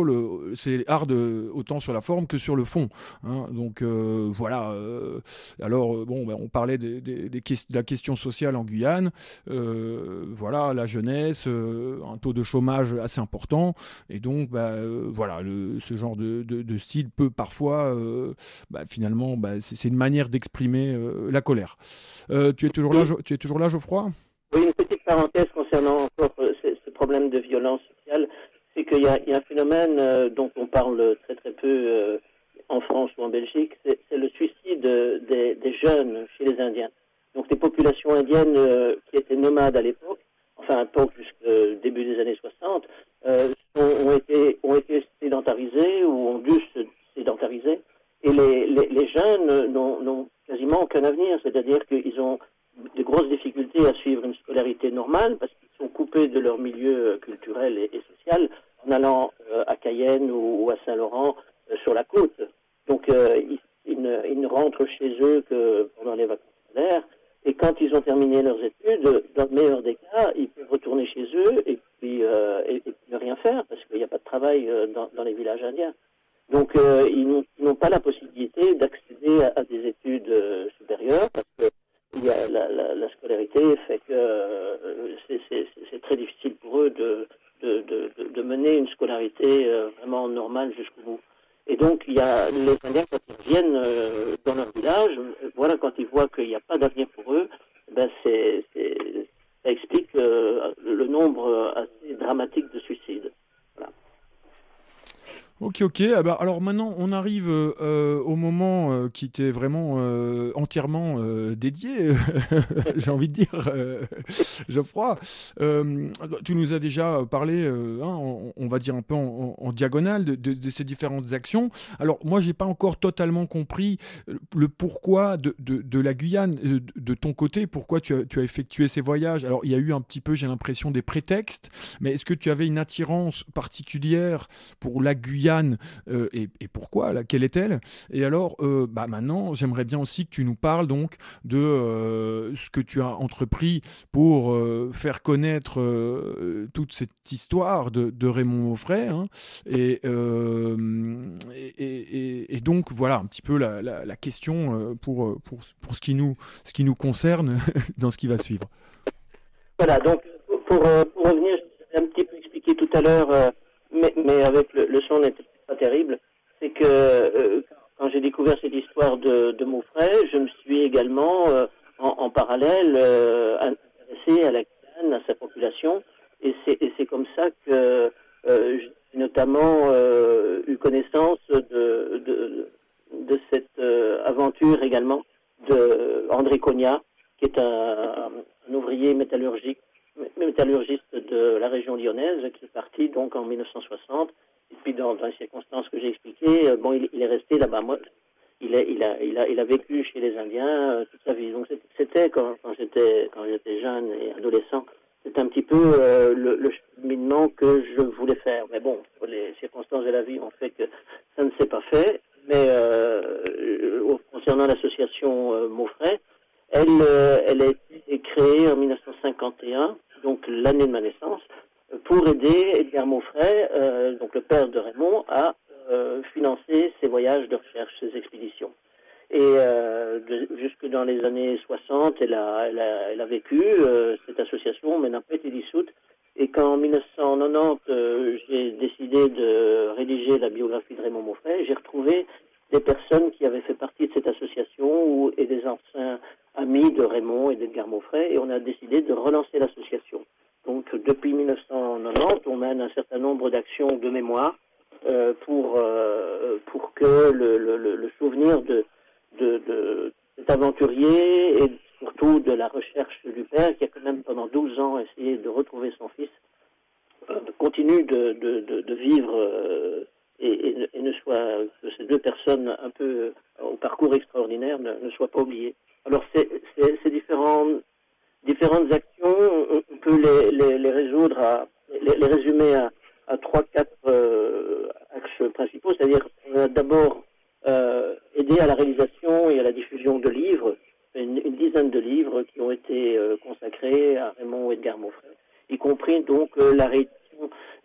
drôle, euh, c'est hard euh, autant sur la forme que sur le fond. Hein. Donc euh, voilà. Euh, alors euh, bon, ben, on parlait des, des, des que- de la question sociale en Guyane. Euh, voilà, la jeunesse, euh, un taux de chômage assez important, et donc bah, euh, voilà, le, ce genre de, de, de style peut parfois, euh, bah, finalement, bah, c'est, c'est une manière d'exprimer euh, la colère. Euh, tu es toujours là, Jo- tu es toujours là, Geoffroy ? Oui, une petite parenthèse concernant encore euh, ce, ce problème de violence sociale, c'est qu'il y a, il y a un phénomène euh, dont on parle très très peu euh, en France ou en Belgique, c'est, c'est le suicide euh, des, des jeunes chez les Indiens. Donc les populations indiennes euh, qui étaient nomades à l'époque, enfin à l'époque jusqu'au début des années soixante, euh, ont, ont été ont été sédentarisés ou ont dû se sédentariser, et les, les, les jeunes n'ont, n'ont quasiment aucun avenir, c'est-à-dire qu'ils ont de grosses difficultés à suivre une scolarité normale parce qu'ils sont coupés de leur milieu culturel et, et social en allant euh, à Cayenne ou, ou à Saint-Laurent euh, sur la côte. Donc euh, ils, ils, ne, ils ne rentrent chez eux que pendant les vacances scolaires, et quand ils ont terminé leurs études, dans le meilleur des cas, ils peuvent retourner chez eux et puis, euh, et, et puis ne rien faire parce qu'il n'y a pas de travail euh, dans, dans les villages indiens. Donc euh, ils, n'ont, ils n'ont pas la possibilité d'accéder à, à des études euh, supérieures parce que il y a la, la, la scolarité fait que euh, c'est, c'est, c'est très difficile pour eux de, de, de, de mener une scolarité euh, vraiment normale jusqu'au bout. Et donc, il y a les Indiens, quand ils reviennent euh, dans leur village, euh, voilà, quand ils voient qu'il n'y a pas d'avenir pour eux, ben c'est, c'est, ça explique euh, le nombre assez dramatique de suicides. Voilà. Ok, ok. Ah bah, alors maintenant, on arrive euh, au moment euh, qui t'est vraiment euh, entièrement euh, dédié, j'ai envie de dire, euh, Geoffroy. Euh, tu nous as déjà parlé, euh, hein, on, on va dire un peu en, en, en diagonale de, de, de ces différentes actions. Alors moi, j'ai pas encore totalement compris le pourquoi de, de, de la Guyane, de, de ton côté, pourquoi tu as, tu as effectué ces voyages. Alors il y a eu un petit peu, j'ai l'impression, des prétextes, mais est-ce que tu avais une attirance particulière pour la Guyane? Euh, et, et pourquoi là, quelle est-elle? Et alors, euh, bah maintenant, j'aimerais bien aussi que tu nous parles donc de euh, ce que tu as entrepris pour euh, faire connaître euh, toute cette histoire de, de Raymond Maufrais. Hein, et, euh, et, et, et donc, voilà un petit peu la, la, la question pour, pour, pour ce, qui nous, ce qui nous concerne dans ce qui va suivre. Voilà, donc pour, pour, pour revenir, j'ai un petit peu expliqué tout à l'heure. Euh, Mais, mais avec le, le son n'était pas terrible, c'est que euh, quand j'ai découvert cette histoire de, de Maufrais, je me suis également, euh, en, en parallèle, euh, intéressé à la Guyane, à sa population, et c'est, et c'est comme ça que euh, j'ai notamment euh, eu connaissance de, de, de cette euh, aventure également de André Cognat, qui est un, un ouvrier métallurgique métallurgiste de la région lyonnaise, qui est parti donc en dix-neuf cent soixante. Et puis dans, dans les circonstances que j'ai expliquées, euh, bon, il, il est resté là-bas. Moi, il, est, il, a, il, a, il a vécu chez les Indiens euh, toute sa vie. Donc c'était quand, quand j'étais quand j'étais jeune et adolescent, c'était un petit peu euh, le, le cheminement que je voulais faire. Mais bon, les circonstances de la vie ont fait que ça ne s'est pas fait. Mais euh, concernant l'association euh, Maufrais, elle, euh, elle a été créée en dix-neuf cent cinquante et un, donc l'année de ma naissance, pour aider Edgar Maufrais, euh, donc le père de Raymond, à euh, financer ses voyages de recherche, ses expéditions. Et euh, de, jusque dans les années soixante, elle a, elle a, elle a vécu, euh, cette association, mais n'a pas été dissoute. Et quand en dix-neuf cent quatre-vingt-dix, euh, j'ai décidé de rédiger la biographie de Raymond Maufrais, j'ai retrouvé des personnes qui avaient fait partie de cette association ou, et des anciens amis de Raymond et d'Edgar Maufrais, et on a décidé de relancer l'association. Donc depuis dix-neuf cent quatre-vingt-dix, on mène un certain nombre d'actions de mémoire euh, pour, euh, pour que le, le, le souvenir de, de, de cet aventurier et surtout de la recherche du père, qui a quand même pendant douze ans essayé de retrouver son fils, euh, continue de, de, de, de vivre euh, et, et, et ne soit, que ces deux personnes un peu au parcours extraordinaire ne, ne soient pas oubliées. Alors ces, ces, ces différentes, différentes actions, on peut les, les, les résoudre, à, les, les résumer à, à trois, quatre euh, axes principaux, c'est-à-dire on a d'abord euh, aidé à la réalisation et à la diffusion de livres, une, une dizaine de livres qui ont été euh, consacrés à Raymond Edgar Maufrais, y compris donc euh, la réédition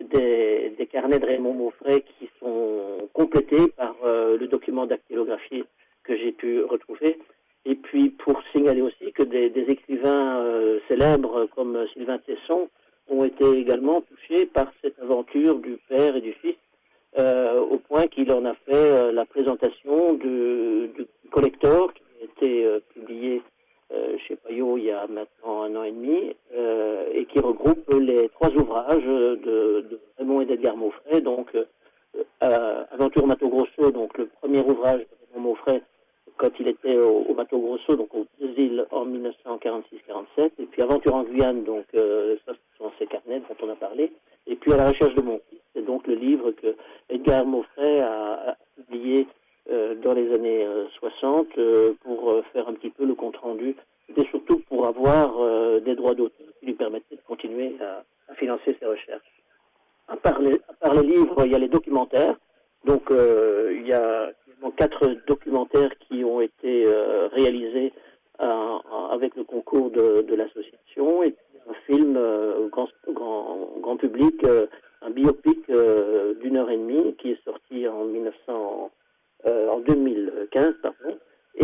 des, des carnets de Raymond Mauffret qui sont complétés par euh, le document dactylographie que j'ai pu retrouver. Et puis pour signaler aussi que des, des écrivains euh, célèbres comme Sylvain Tesson ont été également touchés par cette aventure du père et du fils, euh, au point qu'il en a fait euh, la présentation du, du collector qui a été euh, publié euh, chez Payot il y a maintenant un an et demi, euh, et qui regroupe les trois ouvrages de, de Raymond et d'Edgar Mauffret, donc euh, euh, Aventure Mato Grosso, donc le premier ouvrage de Raymond Mauffret quand il était au, au Mato Grosso, donc aux deux îles en mille neuf cent quarante-six quarante-sept, et puis Aventure en Guyane, donc euh, ça ce sont ces carnets dont on a parlé, et puis À la recherche de mon fils, c'est donc le livre que Edgar Mauffret a, a publié euh, dans les années euh, soixante euh, pour euh, faire un petit peu le compte-rendu, et surtout pour avoir euh, des droits d'auteur qui lui permettaient de continuer à, à financer ses recherches. À part, les, à part les livres, il y a les documentaires, donc euh, il y a quatre documentaires qui ont été euh, réalisés euh, avec le concours de, de l'association, et un film euh, grand, grand, grand public, euh, un biopic euh, d'une heure et demie qui est sorti en, mille neuf cents, euh, en deux mille quinze. Pardon. Et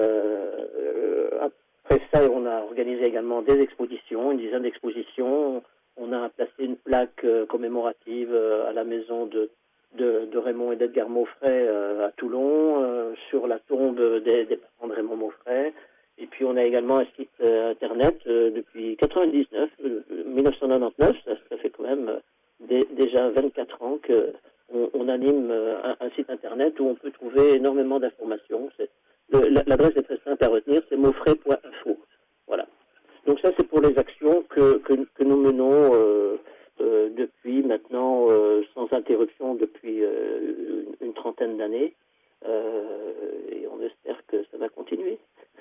euh, après ça, on a organisé également des expositions, une dizaine d'expositions. On a placé une plaque euh, commémorative euh, à la maison de De, de Raymond et d'Edgar Mauffret euh, à Toulon, euh, sur la tombe des, des parents de Raymond Mauffret. Et puis on a également un site euh, internet euh, depuis quatre-vingt-dix-neuf, euh, mille neuf cent quatre-vingt-dix-neuf, ça, ça fait quand même euh, dé, déjà vingt-quatre ans qu'on on anime euh, un, un site internet où on peut trouver énormément d'informations. C'est, le, l'adresse est très simple à retenir, c'est mauffret point info. Voilà. Donc ça c'est pour les actions que, que, que nous menons euh, Euh, depuis maintenant, euh, sans interruption, depuis euh, une, une trentaine d'années. Euh, et on espère que ça va continuer.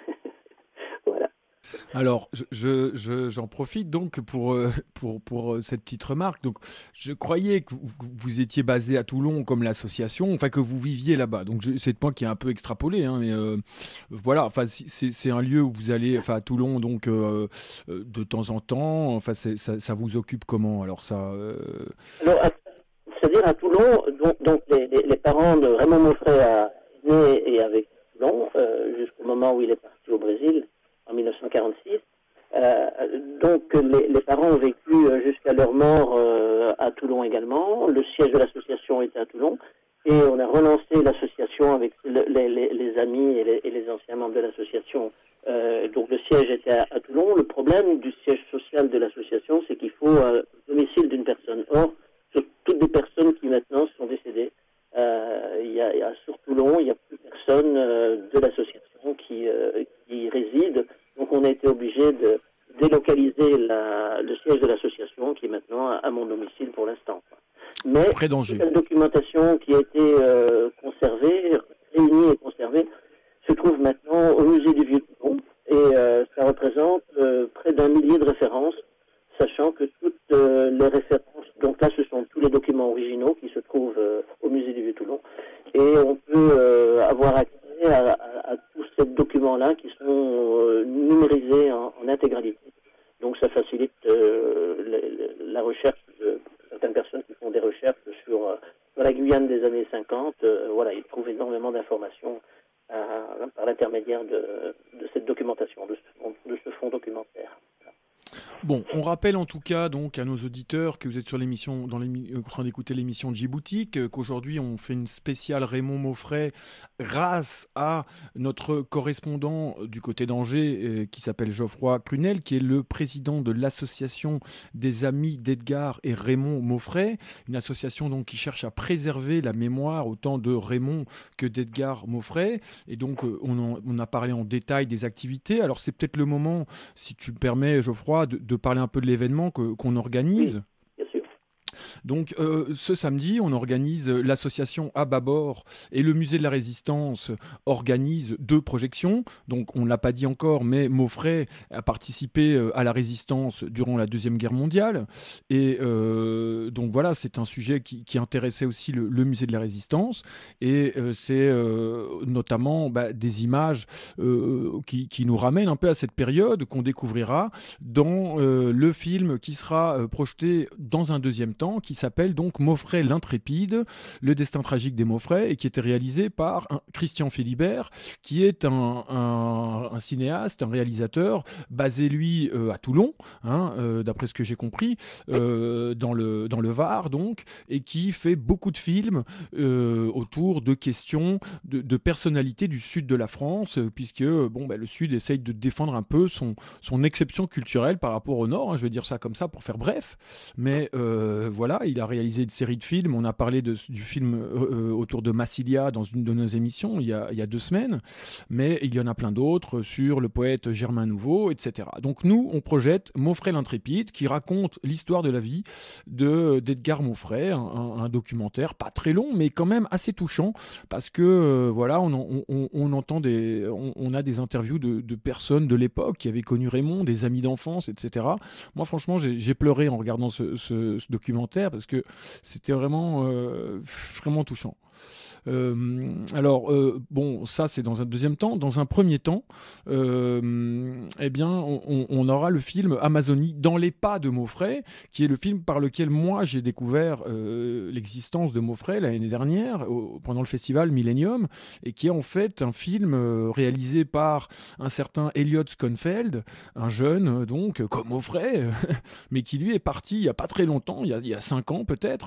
Voilà. Alors, je, je, je, j'en profite donc pour, euh, pour, pour cette petite remarque. Donc, je croyais que vous, vous étiez basé à Toulon comme l'association, enfin que vous viviez là-bas. Donc, je, c'est le point qui est un peu extrapolé, hein, mais euh, voilà. Enfin, c'est, c'est un lieu où vous allez, enfin à Toulon, donc euh, de temps en temps. Enfin, c'est, ça, ça vous occupe comment? Alors ça. Euh... Alors, à, c'est-à-dire à Toulon, donc, donc les, les, les parents de Raymond Mauffret a né et avec Toulon euh, jusqu'au moment où il est parti au Brésil. En mille neuf cent quarante-six. Euh, donc les, les parents ont vécu jusqu'à leur mort euh, à Toulon également. Le siège de l'association était à Toulon. Et on a relancé l'association avec le, les, les, les amis et les, et les anciens membres de l'association. Euh, donc le siège était à, à Toulon. Le problème du siège social de l'association, c'est qu'il faut un euh, domicile d'une personne. Or, sur toutes les personnes qui maintenant sont décédées, euh, il y a, il y a sur Toulon, il n'y a plus personne euh, de l'association qui, euh, qui réside. Donc on a été obligé de délocaliser la, le siège de l'association qui est maintenant à, à mon domicile pour l'instant. Mais près d'Angers. La documentation qui a été euh, conservée, réunie et conservée, se trouve maintenant au musée du Vieux-Toulon et euh, ça représente euh, près d'un millier de références, sachant que toutes euh, les références, donc là ce sont tous les documents originaux qui se trouvent euh, au musée du Vieux-Toulon et on peut euh, avoir accès à, à, à tous ces documents-là qui sont euh, numérisés en, en intégralité. Donc ça facilite euh, la, la recherche de certaines personnes qui font des recherches sur, euh, sur la Guyane des années cinquante. Euh, voilà, ils trouvent énormément d'informations euh, par l'intermédiaire de, de cette documentation, de ce, de ce fonds documentaire. Bon, on rappelle en tout cas donc à nos auditeurs que vous êtes sur l'émission, dans l'émi- en train d'écouter l'émission de Djiboutique, euh, qu'aujourd'hui on fait une spéciale Raymond Mauffret grâce à notre correspondant du côté d'Angers euh, qui s'appelle Geoffroy Crunel, qui est le président de l'association des amis d'Edgar et Raymond Mauffret, une association donc qui cherche à préserver la mémoire autant de Raymond que d'Edgar Mauffret. Et donc euh, on, en, on a parlé en détail des activités. Alors c'est peut-être le moment, si tu me permets Geoffroy, de, de parler un peu de l'événement que, qu'on organise. Oui, bien sûr. Donc euh, ce samedi, on organise l'association À Bâbord et le musée de la Résistance organisent deux projections. Donc on ne l'a pas dit encore, mais Mauffret a participé à la Résistance durant la Deuxième Guerre mondiale. Et euh, donc voilà, c'est un sujet qui, qui intéressait aussi le, le musée de la Résistance. Et euh, c'est euh, notamment bah, des images euh, qui, qui nous ramènent un peu à cette période qu'on découvrira dans euh, le film qui sera euh, projeté dans un deuxième temps, roman qui s'appelle donc Maufray l'intrépide, le destin tragique des Maufray, et qui était réalisé par un Christian Philibert, qui est un, un, un cinéaste, un réalisateur, basé lui euh, à Toulon, hein, euh, d'après ce que j'ai compris, euh, dans, le, dans le Var donc, et qui fait beaucoup de films euh, autour de questions de, de personnalités du sud de la France, euh, puisque bon, bah, le sud essaye de défendre un peu son, son exception culturelle par rapport au nord, hein, je vais dire ça comme ça pour faire bref, mais euh, voilà, il a réalisé une série de films, on a parlé de, du film euh, autour de Massilia dans une de nos émissions il y a, il y a deux semaines, mais il y en a plein d'autres sur le poète Germain Nouveau, et cetera. Donc nous, on projette Maufray l'intrépide, qui raconte l'histoire de la vie de, d'Edgar Maufray, un, un, un documentaire pas très long, mais quand même assez touchant, parce que euh, voilà, on, on, on, on entend des, on, on a des interviews de, de personnes de l'époque qui avaient connu Raymond, des amis d'enfance, et cetera. Moi, franchement, j'ai, j'ai pleuré en regardant ce, ce, ce documentaire, parce que c'était vraiment, euh, vraiment touchant. Euh, alors, euh, bon, ça c'est dans un deuxième temps. Dans un premier temps, euh, eh bien, on, on aura le film Amazonie dans les pas de Maufray, qui est le film par lequel moi j'ai découvert euh, l'existence de Maufray l'année dernière au, pendant le festival Millennium, et qui est en fait un film euh, réalisé par un certain Elliot Schoenfeld, un jeune euh, donc comme Maufray, mais qui lui est parti il y a pas très longtemps, il y a, il y a cinq ans peut-être,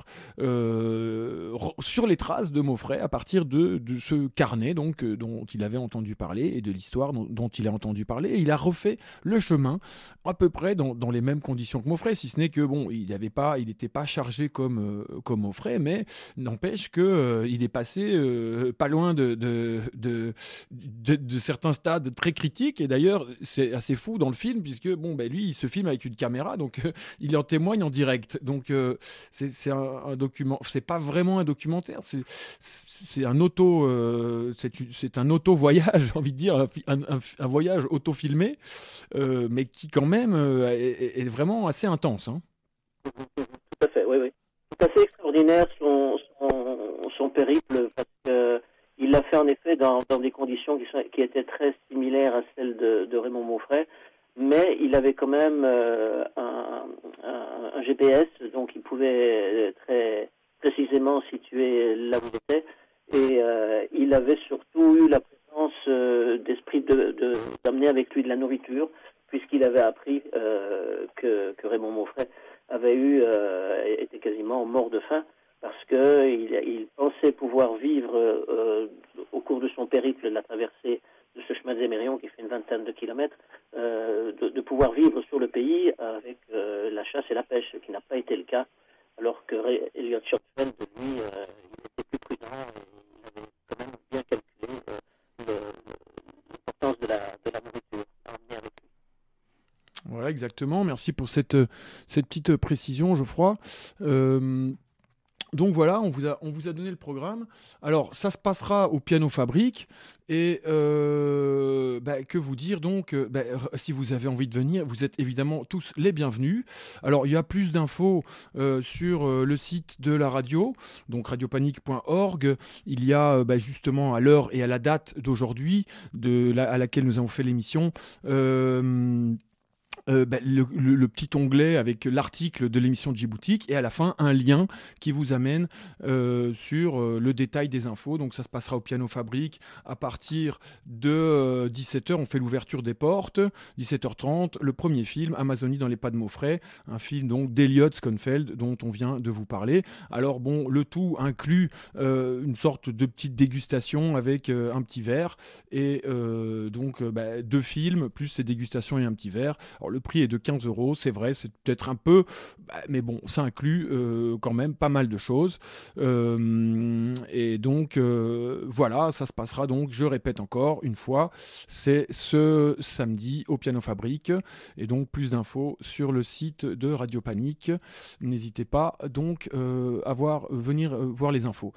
euh, sur les traces de Maufray, à partir de, de ce carnet donc, euh, dont il avait entendu parler et de l'histoire dont, dont il a entendu parler. Et il a refait le chemin à peu près dans, dans les mêmes conditions que Maufray, si ce n'est que bon, il n'avait pas, il n'était pas chargé comme, euh, comme Maufray, mais n'empêche qu'il euh, est passé euh, pas loin de, de, de, de, de certains stades très critiques. Et d'ailleurs, c'est assez fou dans le film, puisque bon, ben, lui, il se filme avec une caméra, donc euh, il en témoigne en direct. Donc euh, c'est, c'est un, un document, c'est pas vraiment un documentaire, c'est, c'est un auto, euh, c'est, c'est un auto voyage, j'ai envie de dire, un, un, un voyage auto-filmé, euh, mais qui quand même euh, est, est vraiment assez intense. Hein. Tout à fait, oui, oui. C'est assez extraordinaire son, son, son périple, parce qu'il l'a fait en effet dans, dans des conditions qui, sont, qui étaient très similaires à celles de, de Raymond Maufray, mais il avait quand même euh, un, un, un G P S, donc il pouvait très précisément situer là où il était. Et euh, il avait surtout eu la présence euh, d'esprit de, de, d'amener avec lui de la nourriture, puisqu'il avait appris euh, que, que Raymond Maufray avait eu, euh, était quasiment mort de faim, parce qu'il il pensait pouvoir vivre euh, au cours de son périple, la traversée de ce chemin des Mérions qui fait une vingtaine de kilomètres, euh, de, de pouvoir vivre sur le pays avec euh, la chasse et la pêche, ce qui n'a pas été le cas, alors que Elliot Schoenfeld, lui, euh, il était plus prudent et il avait quand même bien calculé euh, le, l'importance de la, de la nourriture à emmener avec lui. Voilà, exactement. Merci pour cette, cette petite précision, Geoffroy. Euh, donc voilà, on vous, a, on vous a donné le programme. Alors, ça se passera au Piano Fabrique. Et euh, bah, que vous dire donc, bah, si vous avez envie de venir, vous êtes évidemment tous les bienvenus. Alors, il y a plus d'infos euh, sur euh, le site de la radio, donc radio panique point org. Il y a bah, justement à l'heure et à la date d'aujourd'hui, de la, à laquelle nous avons fait l'émission, euh, Euh, bah, le, le, le petit onglet avec l'article de l'émission de Djiboutique, et à la fin un lien qui vous amène euh, sur euh, le détail des infos. Donc ça se passera au Piano Fabrique à partir de euh, dix-sept heures. On fait l'ouverture des portes, dix-sept heures trente, le premier film Amazonie dans les pas de Maufray, un film donc d'Elliot Schoenfeld dont on vient de vous parler. Alors bon, le tout inclut euh, une sorte de petite dégustation avec euh, un petit verre, et euh, donc euh, bah, deux films plus ces dégustations et un petit verre. Alors, le prix est de quinze euros, c'est vrai, c'est peut-être un peu, bah, mais bon, ça inclut euh, quand même pas mal de choses. Euh, et donc, euh, voilà, ça se passera donc, je répète encore une fois, c'est ce samedi au Piano Fabrique. Et donc, plus d'infos sur le site de Radio Panique. N'hésitez pas donc euh, à voir, venir euh, voir les infos.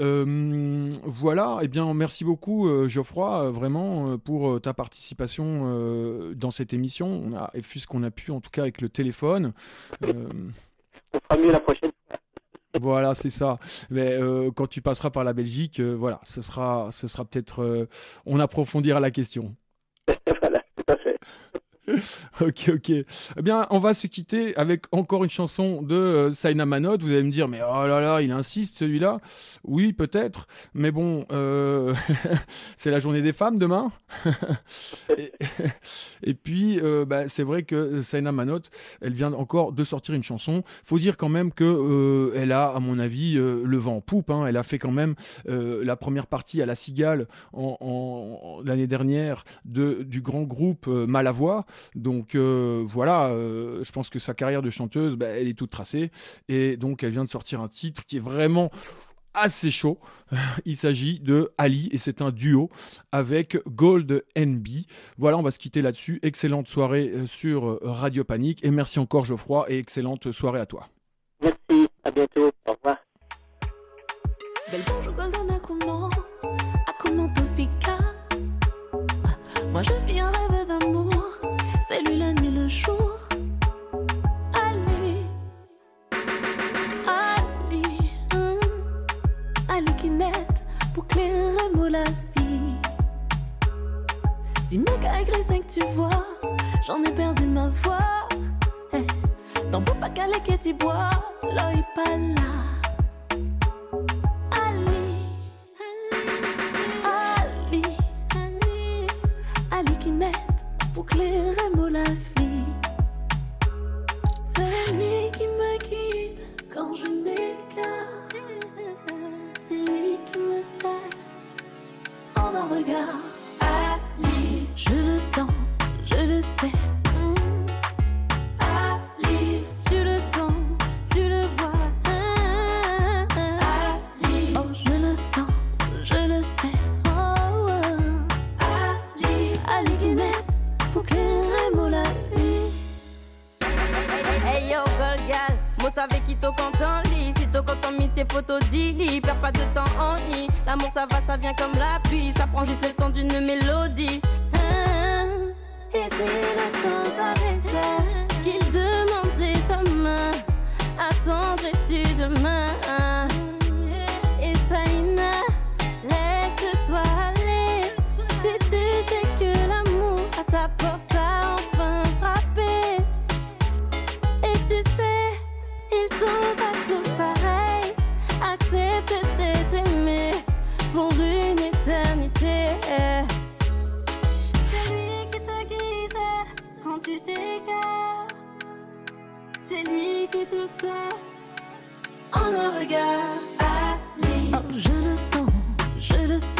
Euh, voilà, et eh bien, merci beaucoup, euh, Geoffroy, euh, vraiment, euh, pour ta participation euh, dans cette émission. On a fait ce qu'on a pu, en tout cas avec le téléphone. Euh... On fera mieux la prochaine fois. Voilà, c'est ça. Mais euh, quand tu passeras par la Belgique, euh, voilà, ce sera, ce sera peut-être, euh, on approfondira la question. Voilà, tout à fait. Ok, ok. Eh bien, on va se quitter avec encore une chanson de euh, Saina Manot. Vous allez me dire, mais oh là là, il insiste celui-là. Oui, peut-être. Mais bon, euh... c'est la journée des femmes demain. et, et puis, euh, bah, c'est vrai que Saina Manot, elle vient encore de sortir une chanson. Faut dire quand même que euh, elle a, à mon avis, euh, le vent en poupe. Hein. Elle a fait quand même euh, la première partie à la Cigale en, en, en, l'année dernière de, du grand groupe euh, Malavoie. Donc euh, voilà, euh, je pense que sa carrière de chanteuse, bah, elle est toute tracée. Et donc elle vient de sortir un titre qui est vraiment assez chaud. Il s'agit de Ali et c'est un duo avec Gold N B. Voilà, on va se quitter là-dessus. Excellente soirée sur Radio Panique et merci encore Geoffroy et excellente soirée à toi. Merci, à bientôt, au revoir. Bel bonjour Golden, à comment, à comment tout fica. Moi je vis un rêve d'amour, c'est lui la nuit le jour. Ali, Ali, mm, Ali qui m'aide pour clairer moi la vie. Si mon cas est gris c'est que tu vois, j'en ai perdu ma voix. Hey, dans beau pas calé que tu bois, l'œil pas là. Pour clairer moi la vie. C'est lui qui me guide quand je m'égare. C'est lui qui me sert en un regard. Ali, je le sens, je le sais. Mm. Ali, tu le sens, tu le vois. Ah, ah. Ali, oh je le sens, je le sais. Oh, oh. Ali, Ali qui m'aide pour clairer mon la vie. Hey yo, girl, gal, moi savais qui t'au content lit. Si t'au content mis ses photos d'Ili, perds pas de temps en y. L'amour ça va, ça vient comme la pluie. Ça prend juste le temps d'une mélodie. Ah, et c'est le temps s'arrêtait qu'il demandait ta main. Attendrais-tu demain? Et Saina, laisse-toi aller. Si tu sais que l'amour à ta porte a enfin frappé. Et tu sais, ils sont pas tous pareils. Accepte d'être aimé pour une éternité. C'est lui qui te guide quand tu t'égares. C'est lui qui te sert en un regard. Ali, oh, je le sens, je le sais.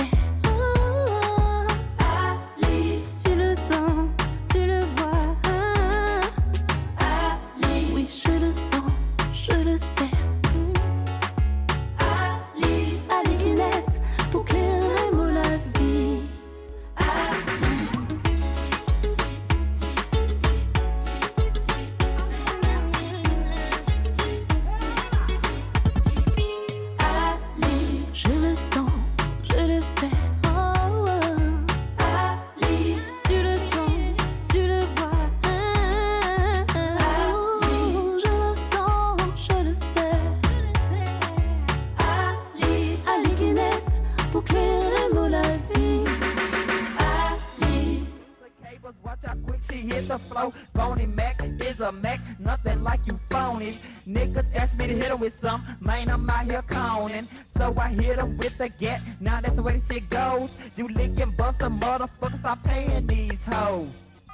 Man, I'm out here coning, so I hit him with the get. Now that's the way this shit goes. You lick and bust a motherfucker, stop paying these hoes.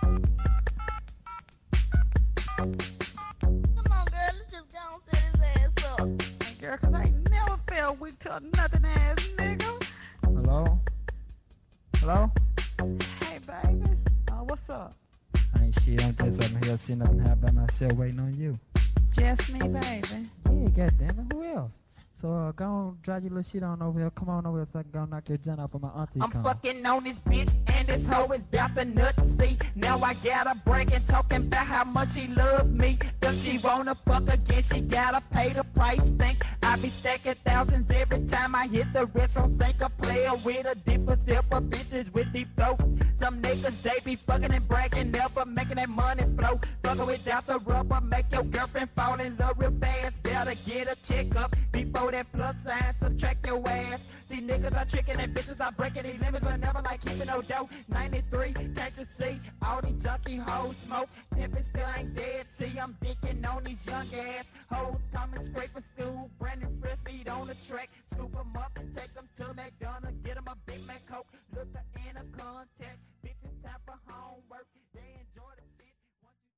Come on, girl, let's just go and set his ass up. Hey, girl, cause I ain't never felt weak to a nothing ass nigga. Hello? Hello? Hey, baby. Oh, what's up? I ain't shit, I'm just up here sitting up and half by myself waiting on you. Just me, baby. Yeah, goddamn it. Who else? So uh, go on, drive your little shit on over here. Come on over here so I can go knock your gun off of my auntie. I'm come. Fucking on this bitch and this hoe is bout to nut. See, now I gotta break and talking about how much she love me. If she wanna fuck again, she gotta pay the price. Think I be stacking thousands every time I hit the restaurant. Sink a player with a different set for bitches with deep throats. Some niggas, they be fucking and bragging, never making that money flow. Fucking without the rubber, make your girlfriend fall in love real fast. Better gotta get a checkup before that plus sign subtract your ass. See niggas are tricking and bitches are breaking these limits, but never like keeping no dough. ninety-three, can't you see? All these junkie hoes smoke. Pimpin' still ain't dead. See, I'm thinking on these young ass hoes coming scraping stool. Brandon Fresh feet on the track. Scoop 'em up and take 'em to